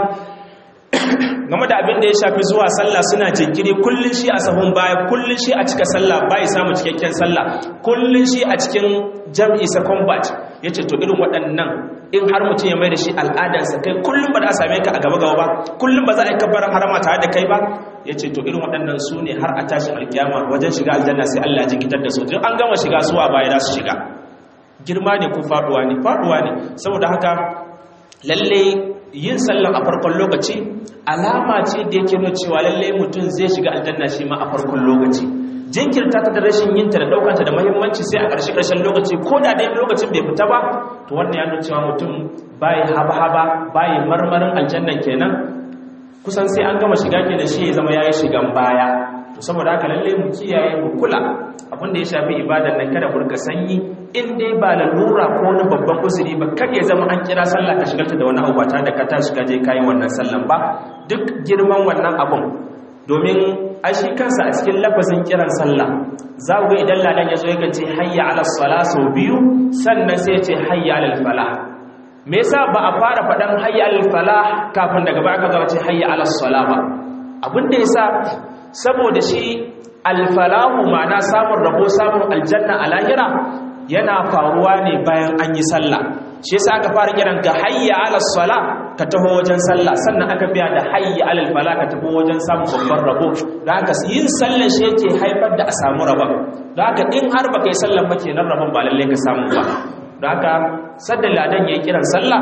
game da abin da ya shafi zuwa sallah suna jinkiri, kullun shi a sahun baya, kullun shi a cika sallah bai samu cikakken sallah, kullun shi a cikin jam'i second batch, yace to irin waɗannan in har mutum ya mai da shi al'adarsa kai kullun ba za a same ka a gaba gaba ba, kullun ba za a yi kabbar harama tare da kai ba, yace to irin waɗannan su ne har a tashin alkiyama wajen shiga aljanna sai Allah ya jinkitar da su, tun an gama shiga zuwa baya za su shiga. Girma ne ko faduwa ne? Faduwa ne. Saboda haka lalle yin sallan a farkon lokaci alama ce da yake nuna cewa lalle mutum zai shiga aljanna shi ma a farkon lokaci. Jinkirta ta da rashin yinta da daukanta da muhimmanci sai a ƙarshe ƙarshen lokaci ko da dai lokacin bai fita ba, to wannan ya nuna cewa mutum bai haba haba bai marmarin aljannan kenan, kusan sai an gama shiga kenan shi ya zama yayi shigan baya. To saboda haka lalle mu kiyaye mu kula abin da ya shafi ibadan nan, kada burka sanyi in dai ba lalura ko wani babban uzuri ba, kar ya zama an kira sallah ka shigarta da wani abu ba tare da ka tashi ka je kai wannan sallan ba, duk girman wannan abun. Domin a shi kansa a cikin lafazin kiran sallah za ku ga idan ladan ya zo ya ce hayya ala sala sau biyu sannan sai ya ce hayya ala falah. Me yasa ba a fara faɗan hayya ala falah kafin daga baya ka zo ce hayya ala sala ba? Abin da yasa saboda shi alfalahu ma'ana samun rabo, samun aljanna a lahira yana faruwa ne bayan an yi sallah. Shi yasa aka fara kiran ga hayya ala sala ka taho wajen sallah, sannan aka biya da hayya ala fala ka taho wajen samun babban rabo. Da haka yin sallah shi yake haifar da a samu rabon. Da haka in har baka yi sallah ba kenan rabon ba lalle ka samu ba. Da haka sadda ladan yayi kiran sallah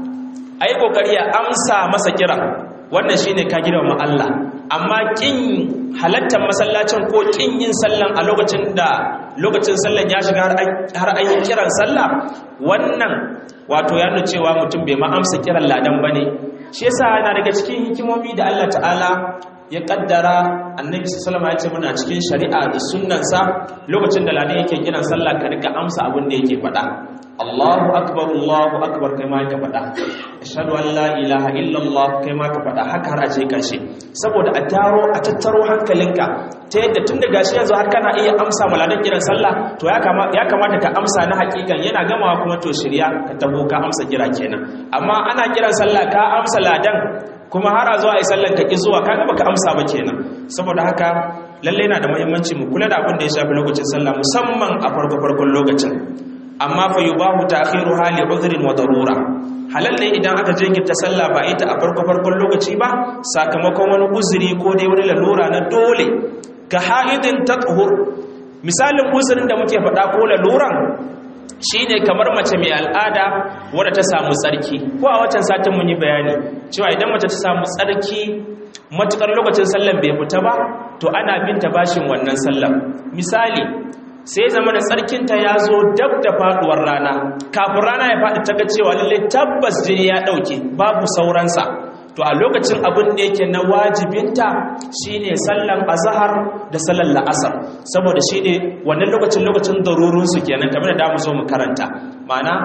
ayi kokari ya amsa masa kiran, wannan shine ka girmama Allah. Amma kin halattar masallacin ko kin yin sallan a lokacin da lokacin sallan ya shiga har an yi kiran sallah, wannan wato ya nuna cewa mutum bai ma amsa kiran ladan bane. Shi yasa yana daga cikin hikimomi da Allah ta'ala ya kaddara annabi sallallahu alaihi wasallam ya ce muna cikin shari'a da sunnansa, lokacin da ladan yake kiran sallah ka rika amsa abin da yake faɗa. Allahu akbar Allahu akbar kai ma ka faɗa, ashhadu an la ilaha illallah kai ma ka faɗa, haka har a ce karshe, saboda a taro a tattaro hankalinka ta yadda tun da gashi yanzu har kana iya amsa maladan kiran sallah, to ya kamata ya kamata ka amsa na hakikan, yana gamawa kuma to shirya ka tabo ka amsa kira kenan. Amma ana kiran sallah ka amsa ladan kuma har a zo a yi sallan ka ki zuwa, kaga baka amsa ba kenan. Saboda haka lalle yana da muhimmanci mu kula da abin da ya shafi lokacin sallah, musamman a farko farkon lokacin. Amma fa yubahu ta'khiruha li udhrin wa darura, halal ne idan aka jinkirta sallah ba ita a farko farkon lokaci ba sakamakon wani uzuri ko dai wani lalura na dole, ka haidin tathur. Misalin uzurin da muke faɗa ko laluran shine kamar mace mai al'ada wadda ta samu tsarki, ko a wancan satin mun yi bayani cewa idan mace ta samu tsarki matukar lokacin sallan bai fita ba to ana binta bashin wannan sallan. Misali sai zama da tsarkinta ya zo dab da faduwar rana, kafin rana ya faɗi ta ga cewa lalle tabbas jini ya ɗauke babu sauransa, to a lokacin abin da yake na wajibinta shine sallan azhar da sallan la'asar, saboda shine wannan lokacin lokacin darurun su kenan kamar da mu zo mu karanta. Ma'ana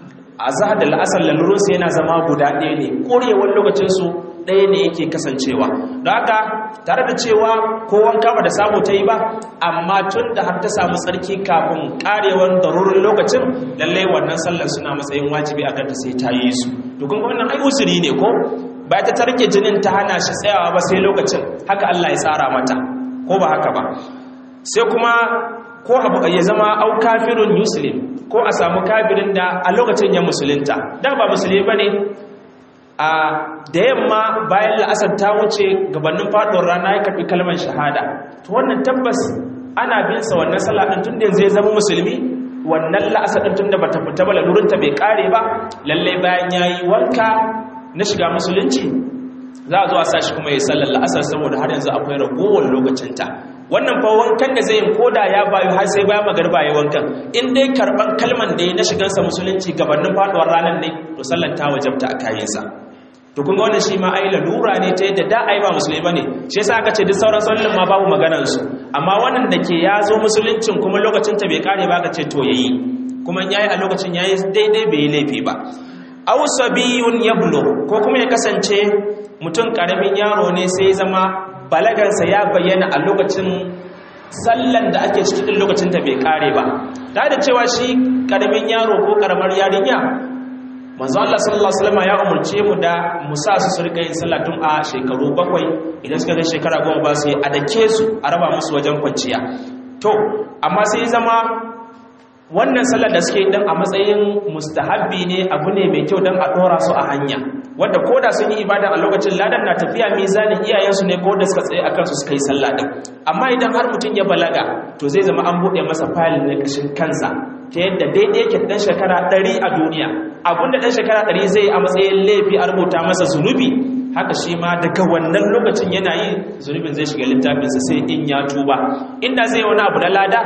azhar da la'asar lalurun su yana zama guda ɗaya ne, korewar lokacin su ɗaya ne yake kasancewa. Don haka tare da cewa ko wanka ba da samu ta yi ba, amma tun da har ta samu tsarki kafin karewar darurin lokacin, lallai wannan sallar suna matsayin wajibi a kanta sai ta yi su. To kun ga wannan ai usuri ne ko ba ta tarke jinin ta hana shi tsayawa ba sai lokacin, haka Allah ya tsara mata, ko ba haka ba. Sai kuma ko abu ya zama au kafirun muslim, ko a samu kafirin da a lokacin ya musulunta da ba musulmi bane, a da yamma bayan la'asar ta wuce gabanin faɗuwar rana ya karɓi kalmar shahada, to wannan tabbas ana bin sa wannan sallah din tun da zai zama musulmi. Wannan la'asar din tun da bata fita ba lalurinta bai kare ba, lalle bayan yayi wanka na shiga musulunci za a zo a sa shi kuma ya sallar la'asar, saboda har yanzu akwai ragowar lokacinta. wannan fa wankan da zai koda ya bayu har sai bayan magarba ya wankan in dai karban kalman da ya na shigansa musulunci gabanin faduwar ranar ne to sallan ta wajabta a kayansa to kun ga wannan shi ma ai lalura ne ta yadda da ai ba musulmi bane shi yasa aka ce duk sauran sallin ma babu maganar su amma wannan da ke ya zo musuluncin kuma lokacin ta bai kare ba ka ce to yayi kuma yayi a lokacin yayi daidai bai yi laifi ba aw sabiyun yablu ko kuma ya kasance mutum karamin yaro ne sai zama balagansa ya bayyana a lokacin sallan da ake cikin lokacin ta bai kare ba da da cewa shi karamin yaro ko karamar yarinya manzo Allah sallallahu alaihi wasallam ya umurce mu da musa su su rika yin sallah tun a shekaru bakwai idan suka kai shekara goma ba su yi a dake su a raba musu wajen kwanciya to amma sai zama wannan sallar da suke dan a matsayin mustahabbi ne abu ne mai kyau dan a dora su a hanya wanda koda sun yi ibada a lokacin ladan na tafiya mizanin iyayensu ne ko da suka tsaye akan su suka yi sallah din amma idan har mutum ya balaga to zai zama an bude masa file na kashin kansa ta yadda daidai yake dan shekara ɗari a duniya abinda dan shekara ɗari zai yi a matsayin laifi a rubuta masa zunubi haka shi ma daga wannan lokacin yana yi zunubin zai shiga littafinsa sai in ya tuba inda zai wani abu na lada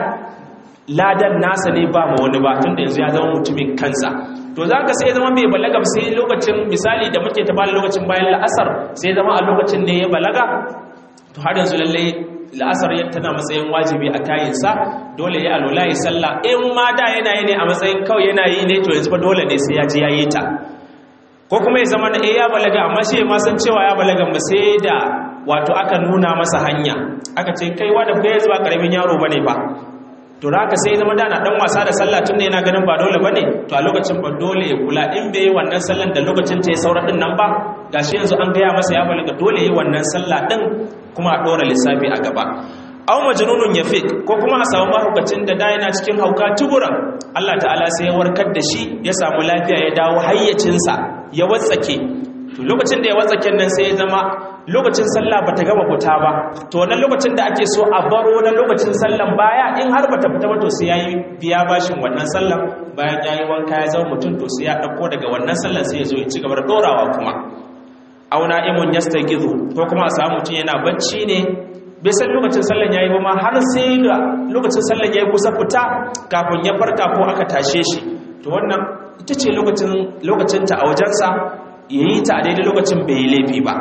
ladan nasa ne ba ma wani ba tun da yanzu ya zama mutumin kansa to za ka sai zama mai balaga sai lokacin misali da muke ta bada lokacin bayan la'asar sai zama a lokacin ne ya balaga to har yanzu lallai la'asar tana matsayin wajibi a kayansa dole ya alwala ya sallah in ma da yana yi ne a matsayin kawai yana yi ne to yanzu fa dole ne sai ya ji ya yi ta ko kuma ya zama na eh ya balaga amma shi ma san cewa ya balaga ba sai da wato aka nuna masa hanya aka ce kai wa da kai zuwa karamin yaro bane ba to haka sai zama dana dan wasa da sallah tun ne yana ganin ba dole bane to a lokacin ba dole ya kula in bai yi wannan sallan da lokacin ta ya saura din nan ba gashi yanzu an gaya masa ya balaga dole yi wannan sallah din kuma a dora lissafi a gaba aw majnunun yafiq ko kuma a samu mahaukacin da da yana cikin hauka tuburan Allah ta'ala sai ya warkar da shi ya samu lafiya ya dawo hayyacinsa ya watsake to lokacin da ya watsaken nan sai ya zama lokacin sallah bata gama fita ba to wannan lokacin da ake so a baro na lokacin sallan baya in har bata fita ba to sai yayi biya bashin wannan sallan bayan yayi wanka ya zama mutum to sai ya dauko daga wannan sallan sai ya zo ya ci gaba da dorawa kuma aw na'imun yastagizu ko kuma a samu mutum yana bacci ne bai san lokacin sallan yayi ba ma har sai da lokacin sallan yayi kusa fita kafin ya farka ko aka tashe shi to wannan ita ce lokacin lokacin ta a wajensa yayi ta a daidai lokacin bai yi laifi ba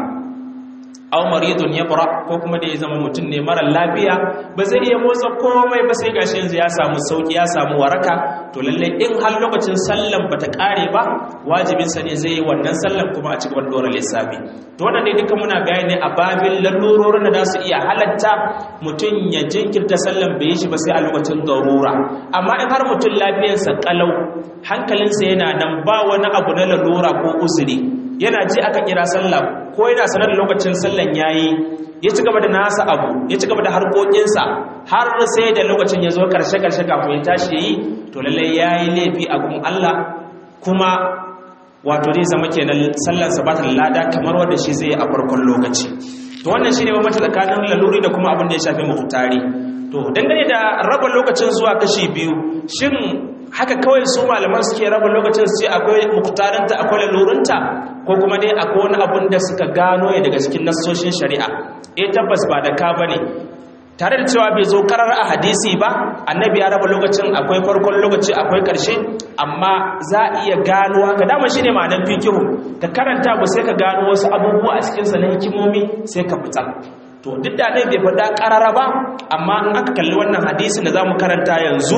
aw maridun yabra ko kuma da ya zama mutum ne mara lafiya ba zai iya motsa komai ba sai gashi yanzu ya samu sauki ya samu waraka to lalle in har lokacin sallan bata kare ba wajibin sa ne zai yi wannan sallan kuma a cikin dora lissafi to wannan ne duka muna bayani a babin lalurorin da su iya halatta mutum ya jinkirta sallan bai yi shi ba sai a lokacin darura amma in har mutum lafiyarsa kalau hankalinsa yana nan ba wani abu na lalura ko uzuri yana ji aka kira sallah ko yana sanar da lokacin sallan yayi ya ci gaba da nasa abu ya ci gaba da harkokinsa har sai da lokacin ya zo karshe karshe kafin ya tashi yi to lalle yayi laifi a gun Allah kuma wato zai zama kenan sallar sa ba ta lada kamar wanda shi zai a farkon lokaci to wannan shine ba mata tsakanin laluri da kuma abin da ya shafi muhtari to dangane da raba lokacin zuwa kashi biyu shin haka kawai su malaman suke raba lokacin su ce akwai muktarinta akwai lalurinta ko kuma dai akwai wani abun da suka gano ya daga cikin nassoshin shari'a eh tabbas ba da ka bane tare da cewa bai zo karar a hadisi ba annabi ya raba lokacin akwai farkon lokaci akwai karshe amma za a iya gano haka dama shine ma'anar fikihu ka karanta ba sai ka gano wasu abubuwa a cikin sa na hikimomi sai ka fitar to duk da dai bai faɗa karara ba amma in aka kalli wannan hadisin da zamu karanta yanzu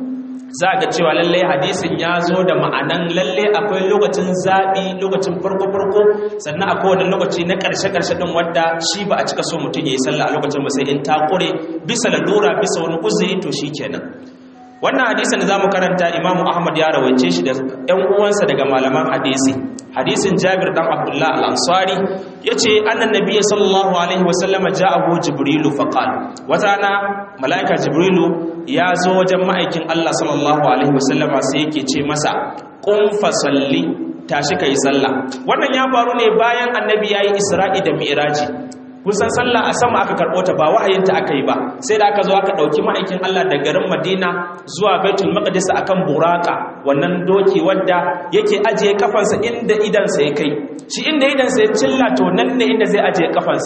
za ga cewa lalle hadisin ya zo da ma'anan lalle akwai lokacin zaɓi lokacin farko-farko sannan akwai wani lokaci na ƙarshe-ƙarshe ɗin wadda shi ba a cika so mutum ya yi sallah a lokacin ba sai in ta ƙure bisa lalura bisa wani uzuri to shi kenan wannan hadisin da za mu karanta imamu ahmad ya rawaice shi da ‘yan uwansa daga malaman hadisi hadisin jabir ɗan abdullah al-ansari ya ce annan nabiya sallallahu alaihi wasallama ja'ahu jibrilu faqal wata rana mala'ika jibrilu ya zo wajen ma'aikin Allah sallallahu alaihi wasallama sai yake ce masa qum fasalli tashi kai sallah wannan ya faru ne bayan annabi yayi isra'i da mi'raji kun san sallah a sama aka karbo ta ba wahayinta aka yi ba sai da aka zo aka dauki ma'aikin Allah da garin Madina zuwa Baitul Maqdis akan buraka wannan doki wanda yake ajiye kafansa inda idan sa ya kai shi inda idan sa ya cilla to nan ne inda zai ajiye kafansa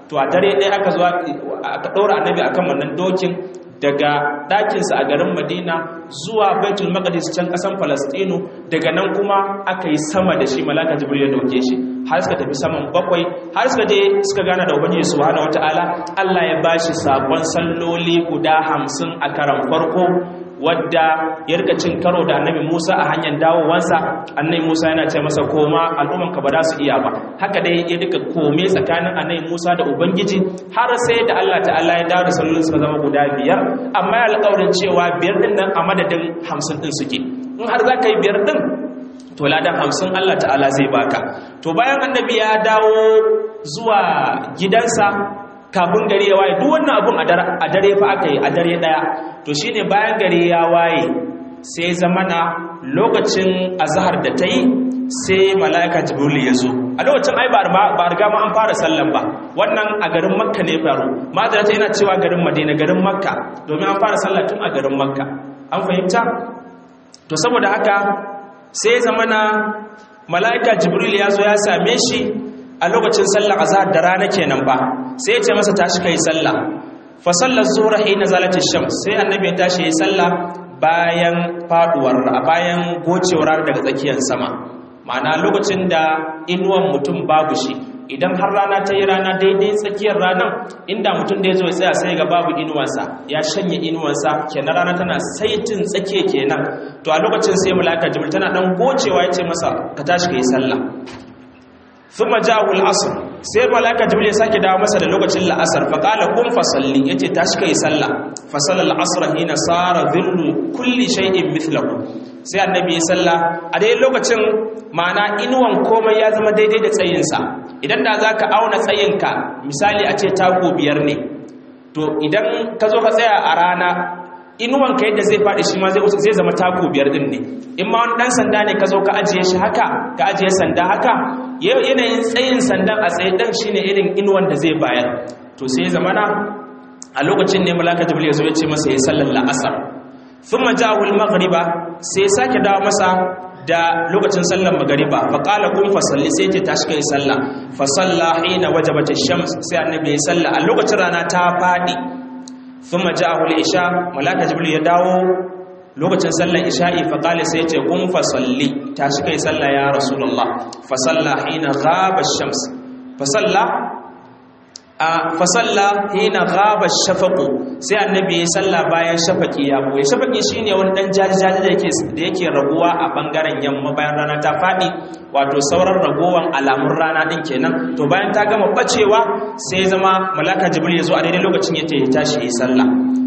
to a dare ɗaya aka zuwa aka ɗora annabi akan wannan dokin daga ɗakinsa a garin Madina zuwa Baitul Maqdis can ƙasan Falastinu, daga nan kuma aka yi sama da shi, malaka Jibril ya dauke shi har suka tafi saman bakwai, har suka je suka gana da Ubangiji subhanahu wataala. Allah ya bashi sabon salloli guda hamsin a karan farko, wadda ya rika cin karo da annabi Musa a hanyar dawowansa. Annabi Musa yana ce masa koma, al'umman ka ba za su iya ba. Haka dai ya rika kome tsakanin annabi Musa da Ubangiji har sai da Allah ta'ala ya dawo da sallolin suka zama guda biyar, amma ya alƙawarin cewa biyar din nan a madadin hamsin din suke. In har za ka yi biyar din to ladan hamsin Allah ta'ala zai baka. To bayan annabi ya dawo zuwa gidansa kafin gari ya waye, duk wannan abun a dare fa aka yi, a dare daya. To shine bayan gari ya waye sai zamana lokacin azhar da ta yi sai mala'ika Jibril ya zo. A lokacin ai ba riga ma an fara sallan ba, wannan a garin Makka ne faru. Madarata yana cewa garin Madina, garin Makka, domin an fara sallah tun a garin Makka. An fahimta? To saboda haka sai zamana mala'ika Jibril ya zo ya same shi a lokacin sallar azhar da rana kenan ba, sai ya ce masa tashi kai sallah. Fa sallar zuhra hina zalati shams, sai annabi ya tashi yayi sallah bayan faduwar bayan gocewar daga tsakiyar sama, ma'ana lokacin da inuwan mutum babu shi. Idan har rana ta yi rana daidai tsakiyar ranar, inda mutum da ya zo ya tsaya sai ga babu inuwansa, ya shanye inuwansa kenan, rana tana saitin tsakiya kenan. To a lokacin sai malaka Jibril tana dan gocewa ya ce masa ka tashi kai sallah. Thumma ja'ahu al-'asr, sai malaka Jibril ya sake dawo masa da lokacin la'asar, fa qala qum fa salli, yace tashi kai sallah. Fa salla al-'asr hina sara dhillu kulli shay'in mithlahu, sai annabi ya salla a dai lokacin, ma'ana inuwan komai ya zama daidai da tsayinsa. Idan da za ka auna tsayinka misali a ce taku biyar ne, to idan ka zo ka tsaya a rana, inuwanka yadda zai faɗi shi ma zai zama taku biyar din ne. In ma wani ɗan sanda ne ka zo ka ajiye shi haka, ka ajiye sanda haka, yanayin tsayin sandan a tsaye ɗan shi ne irin inuwan da zai bayar. To sai zamana a lokacin ne malaka Jibril ya zo ya ce masa ya sallar la'asar. Thumma ja'ahu al-maghriba, sai ya sake dawo masa da lokacin sallar magariba, fa qala qum fa salli, sai ce tashi kai sallah. Fa salla hina wajabat ash-shams, sai annabi ya salla a lokacin rana ta fadi. Thumma ja'ahu al-isha, malaka Jibril ya dawo lokacin sallar isha'i, fa qala sai ce qum fa salli, tashi kai sallah ya rasulullah. Fa salla hina ghaba ash-shams, fa salla a fasalla hina ghaba shafaqu, sai annabi ya salla bayan shafaqi ya boye. Shafaqi shine wani dan jaji-jaji da yake da yake raguwa a bangaren yamma bayan rana ta fadi, wato sauran ragowan alamun rana din kenan. To bayan ta gama bacewa sai zama malaka Jibril ya zo a daidai lokacin yace ya tashi ya salla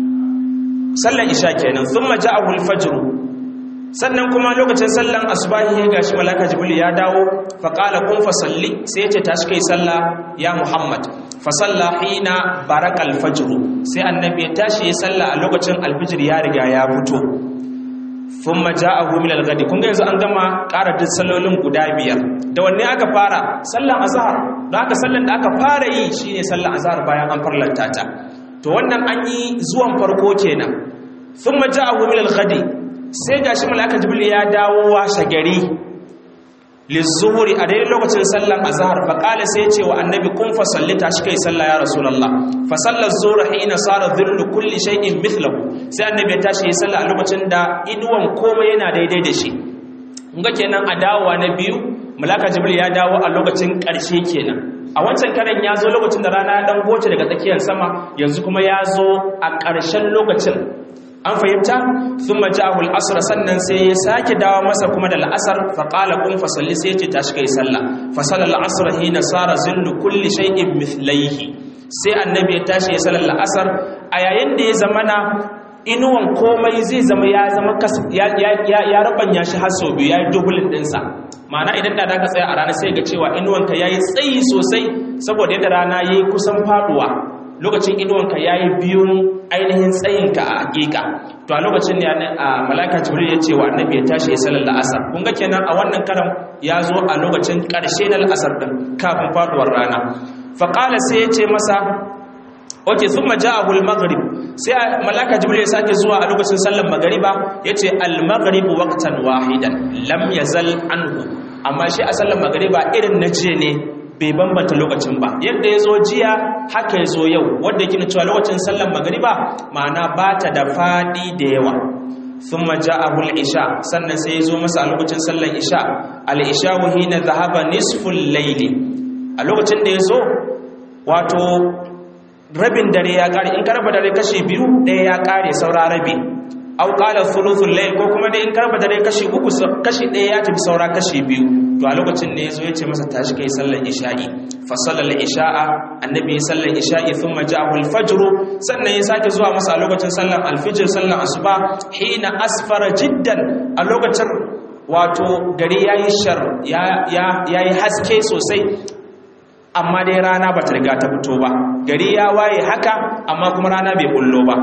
sallan isha kenan. Thumma ja'ahu al-fajr, sannan kuma lokacin sallan asubahi ya gashi malaka Jibril ya dawo. Fa qala qum fa salli, sai yace tashi kai salla ya Muhammad. Fa salla hina baraka al-fajr, sai annabi ya tashi ya salla a lokacin al-fajr ya riga ya fito. Thumma ja'ahu min al-ghadi, kun ga yanzu an gama ƙara duk sallolin guda biyar. Da wanne aka fara? Sallan azhar. Don haka sallan da aka fara yi shine sallan azhar bayan an farlanta ta. To wannan an yi zuwan farko kenan. Thumma ja'ahu min al-ghadi, sai gashi malaka Jibril ya dawo washe gari lizuhuri a daidai lokacin sallan azhar. Fa qala, sai ce wa annabi kun fa sallita shi kai sallah ya rasulullah. Fa salla az-zuhra hina sara dhillu kulli shay'in mithlahu, sai annabi ya tashi ya salla a lokacin da inuwan komai yana daidai da shi. Kun ga kenan a dawowa na biyu malaka Jibril ya dawo a lokacin ƙarshe kenan. A wancan karen ya zo lokacin da rana ya dan goce daga tsakiyar sama, yanzu kuma ya zo a ƙarshen lokacin. An fahimta? Thumma ja'ahu al-asr, sannan sai ya sake dawo masa kuma da al-asr. Fa qala qum fa salli, sai ce tashi kai sallah. Fa salla al-asr hina sara zillu kulli shay'in mithlaihi, sai annabi ya tashi ya salla al-asr a yayin da ya zamana inuwan komai zai zama ya zama ya ya ya rabanya shi har sau biyu, yayi dubulin dinsa. Ma'ana idan da ka tsaya a rana sai ga cewa inuwanka yayi tsayi sosai, saboda yadda rana yayi kusan faduwa, lokacin inuwanka yayi biyun ainihin tsayinka a hakika. To a lokacin ne a malaika Jibril ya ce wa annabi ya tashi ya sallar la'asar. Kun ga kenan a wannan karam ya zo a lokacin ƙarshe na la'asar din kafin faduwar rana. Fa qala, sai ya ce masa oke, thumma ja'ahu al-maghrib, sai malaika Jibril ya sake zuwa a lokacin sallar magriba, yace al-maghrib waqtan wahidan lam yazal anhu. Amma shi a sallar magriba irin na jiya ne, bai bambanta lokacin ba. Yadda ya zo jiya haka yazo yau wanda yake cewa lokacin sallar magriba ma'ana ba ta da fadi da yawa. thumma ja'ahu al-isha sannan sai yazo masa a lokacin sallar isha. al-isha hina dhahaba nisful layli, a lokacin da yazo wato rabin dare ya kare. In ka raba dare kashi biyu ɗaya ya kare saura rabi, au qala thuluthul layl, ko kuma dai in ka raba dare kashi uku kashi ɗaya ya tafi saura kashi biyu. To a lokacin ne yazo yace masa tashi kai sallar isha'i. fa sallal isha'a, annabi sallar isha'i. thumma ja'ahu al-fajr, sannan ya sake zuwa masa a lokacin sallar al-fajr sallar asuba. hina asfara jiddan, a lokacin wato gari yayi shar ya yayi haske sosai, amma dai rana ba ta riga ta fito ba. Gari ya waye haka amma kuma rana bai bullo ba.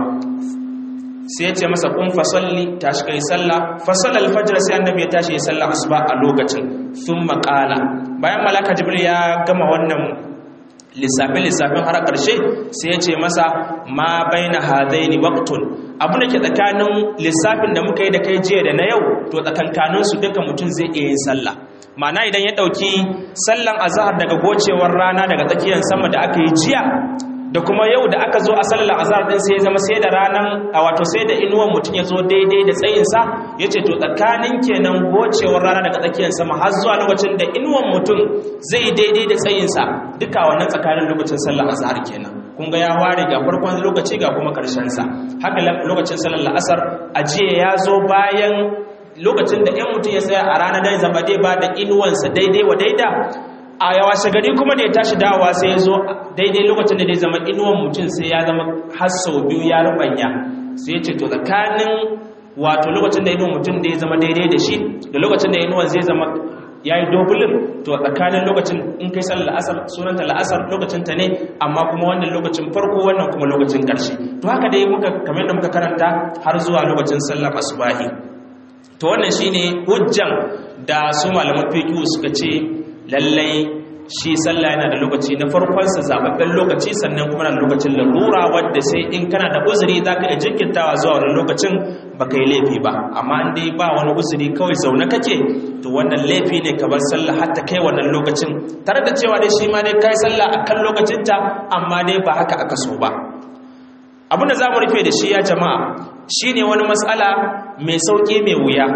sai ya ce masa kun fasalli, tashi kai sallah. fasalla al-fajr, sai annabi ya tashi ya sallah asuba a lokacin. thumma qala, bayan malaka jibril ya gama wannan lissafin lissafin har ƙarshe, sai ya ce masa ma baina hadaini waqtun, abu da ke tsakanin lissafin da muka yi da kai jiya da na yau, to tsakankanin su duka mutum zai iya yin sallah. ma'ana idan ya dauki sallan azhar daga gocewar rana daga tsakiyar sama da aka yi jiya, da kuma yau da aka zo a sallar azhar din, sai ya zama sai da ranan a wato sai da inuwan mutum ya zo daidai da tsayinsa, ya ce to tsakanin kenan gocewar rana daga tsakiyar sama har zuwa lokacin da inuwan mutum zai daidai da tsayinsa, duka wannan tsakanin lokacin sallar azhar kenan. kun ga ya ware ga farkon lokaci ga kuma karshen sa. haka lokacin sallar la'asar a jiya ya zo bayan lokacin da in mutum ya tsaya a rana dai zama dai ba da inuwansa daidai wa daida. a yawa shagari kuma da ya tashi dawowa sai ya zo daidai lokacin da zai zama inuwan mutum sai ya zama har sau biyu ya rubanya. sai ya ce to tsakanin wato lokacin da inuwan mutum da ya zama daidai da shi da lokacin da inuwan zai zama ya yi dobulin, to tsakanin lokacin in kai sallar la'asar sunanta la'asar lokacin ta ne, amma kuma wannan lokacin farko wannan kuma lokacin ƙarshe. to haka dai muka kamar da muka karanta har zuwa lokacin sallar asubahi. to wannan shine hujjan da su malaman fiqh suka ce lallai shi sallah yana da lokaci na farkon sa zababben lokaci, sannan kuma na lokacin larura wanda sai in kana da uzuri zaka iya jinkirtawa zuwa wannan lokacin baka yi laifi ba. amma in dai ba wani uzuri kawai zaune kake, to wannan laifi ne ka bar sallah har ta kai wannan lokacin, tare da cewa dai shi ma dai kai sallah akan lokacin ta, amma dai ba haka aka so ba. abin da zamu rufe da shi ya jama'a shine wani mas'ala mai sauki mai wuya.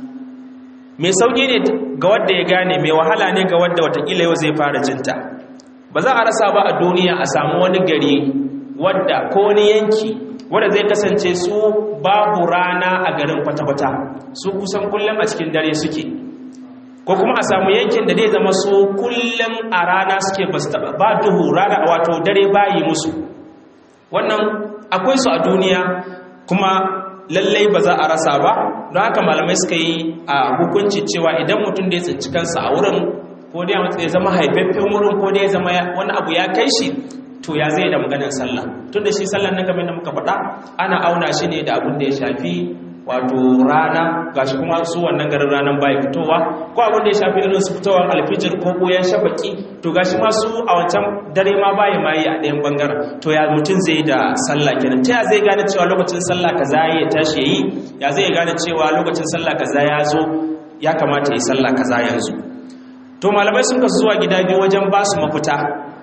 mai sauki ne ga wanda ya gane, mai wahala ne ga wanda watakila yau zai fara jinta. ba za a rasa ba a duniya a samu wani gari wadda ko wani yanki wadda zai kasance su babu rana a garin kwata-kwata, su kusan kullum a cikin dare suke. ko kuma a samu yankin da zai zama su kullum a rana suke, ba duhu rana wato dare bayi musu. wannan akwai su a duniya kuma lallai ba za a rasa ba. don haka malamai suka yi a hukunci cewa idan mutum da ya tsinci kansa a wurin, ko da ya zama haifaffen wurin, ko da ya zama wani abu ya kai shi, to ya zai da maganar sallah. tun da shi sallah na kamar da muka faɗa ana auna shi ne da abin da ya shafi wato rana, gashi kuma su wannan garin ranar bai fitowa, ko abin da ya shafi irin su fitowar alfijir ko koyan shafaki, to gashi ma su a wancan dare ma bai mai a ɗayan bangaren. to ya mutum zai da sallah kenan? ta ya zai gane cewa lokacin sallah kaza ya tashi yayi? ya zai gane cewa lokacin sallah kaza ya zo ya kamata yi sallah kaza yanzu? to malamai sun kasu zuwa gida biyu wajen ba su mafita.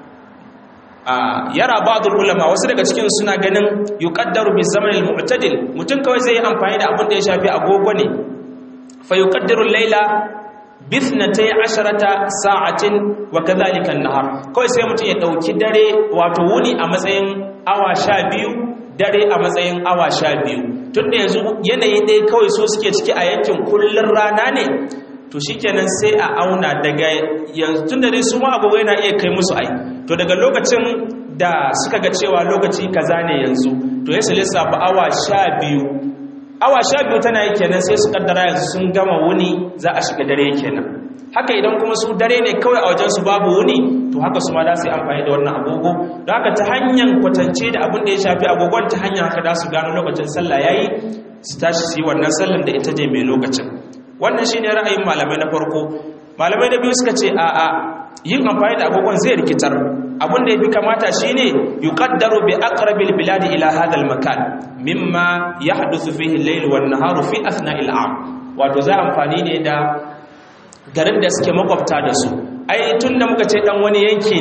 yara ba'dul ulama, wasu daga cikin suna ganin yuqaddaru bi zaman al-mu'tadil, mutum kawai zai yi amfani da abin da ya shafi agogo ne. fa yuqaddiru al-layla bi ithnatay asharata sa'atin wa kadhalika an-nahar, kawai sai mutum ya dauki dare wato wuni a matsayin awa sha biyu, dare a matsayin awa sha biyu. tunda yanzu yanayi dai kawai so suke ciki a yankin kullun rana ne, to shikenan sai a auna daga yanzu, tunda dai su ma agogo yana iya kai musu ai, to daga lokacin da suka ga cewa lokaci kaza ne yanzu, to ya su lissafa awa sha biyu. awa sha biyu tana yi kenan, sai su kaddara yanzu sun gama wuni, za a shiga dare kenan. haka idan kuma su dare ne kawai a wajen su babu wuni, to haka su ma za su yi amfani da wannan agogo. don haka ta hanyar kwatance da abin da ya shafi agogon, ta hanyar haka za su gano lokacin sallah yayi, su tashi su yi wannan sallan da ita ce mai lokacin. wannan shine ra'ayin malamai na farko. malamai na biyu suka ce a'a, yin amfani da agogon zai rikitar. abin da yafi kamata shine yuqaddaru bi aqrabil bilad ila hadha al makan mimma yahduthu fihi al-layl wan nahar fi athna'i al-'am. wato zai amfani ne da garin da suke makwabta da su. ai tunda muka ce dan wani yanki ne,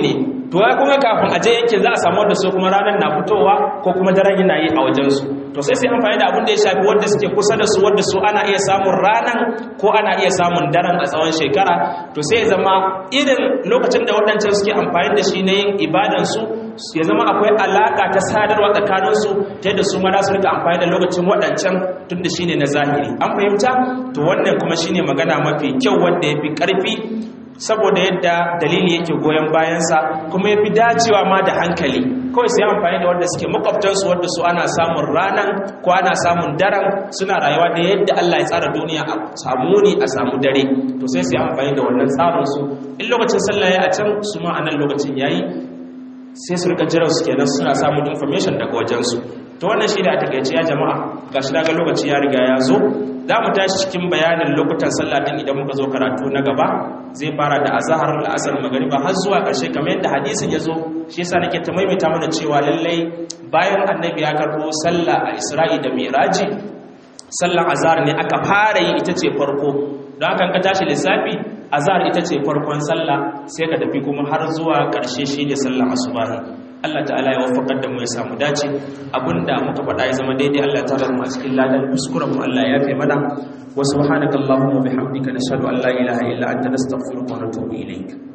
to ya kuma kafin aje yankin za a samu wanda su kuma ranar na fitowa ko kuma daren yana yi a wajensu to sai sai amfani da abin da ya shafi wanda suke kusa da su wanda su ana iya samun ranar ko ana iya samun daren a tsawon shekara to sai ya zama irin lokacin da waɗancan suke amfani da shi na yin ibadansu ya zama akwai alaƙa ta sadarwa tsakaninsu ta yadda su ma za su rika amfani da lokacin waɗancan tun da shi ne na zahiri an fahimta to wannan kuma shi ne magana mafi kyau wanda ya fi ƙarfi saboda yadda dalili yake goyon bayansa kuma ya fi dacewa ma da hankali kawai sai amfani da wanda suke makwabtansu wanda su ana samun ranan ko ana samun daren suna rayuwa da yadda Allah ya tsara duniya a samu ne a samu dare to sai sai amfani da wannan tsarinsu in lokacin sallah ya a can su ma a nan lokacin yayi sai su rika jiran su kenan suna samun information daga wajensu to wannan shi da a takaice ya jama'a gashi daga lokaci ya riga ya zo za mu tashi cikin bayanin lokutan sallah din idan muka zo karatu na gaba zai fara da azhar al-asr magriba har zuwa ƙarshe kamar yadda hadisin ya zo shi yasa nake ta maimaita mana cewa lallai bayan annabi ya karbo sallah a Isra'i da Mi'raji sallan azhar ne aka fara yi ita ce farko don haka ka tashi lissafi azhar ita ce farkon sallah sai ka tafi kuma har zuwa ƙarshe shine sallar asubahi Allah ta'ala ya waffaqar da mu ya samu dace abinda muka faɗa ya zama daidai Allah ta mu a cikin ladan kuskuren mu Allah ya kai mana wa subhanakallahumma wa bihamdika nashhadu an la ilaha illa anta nastaghfiruka wa natubu ilayk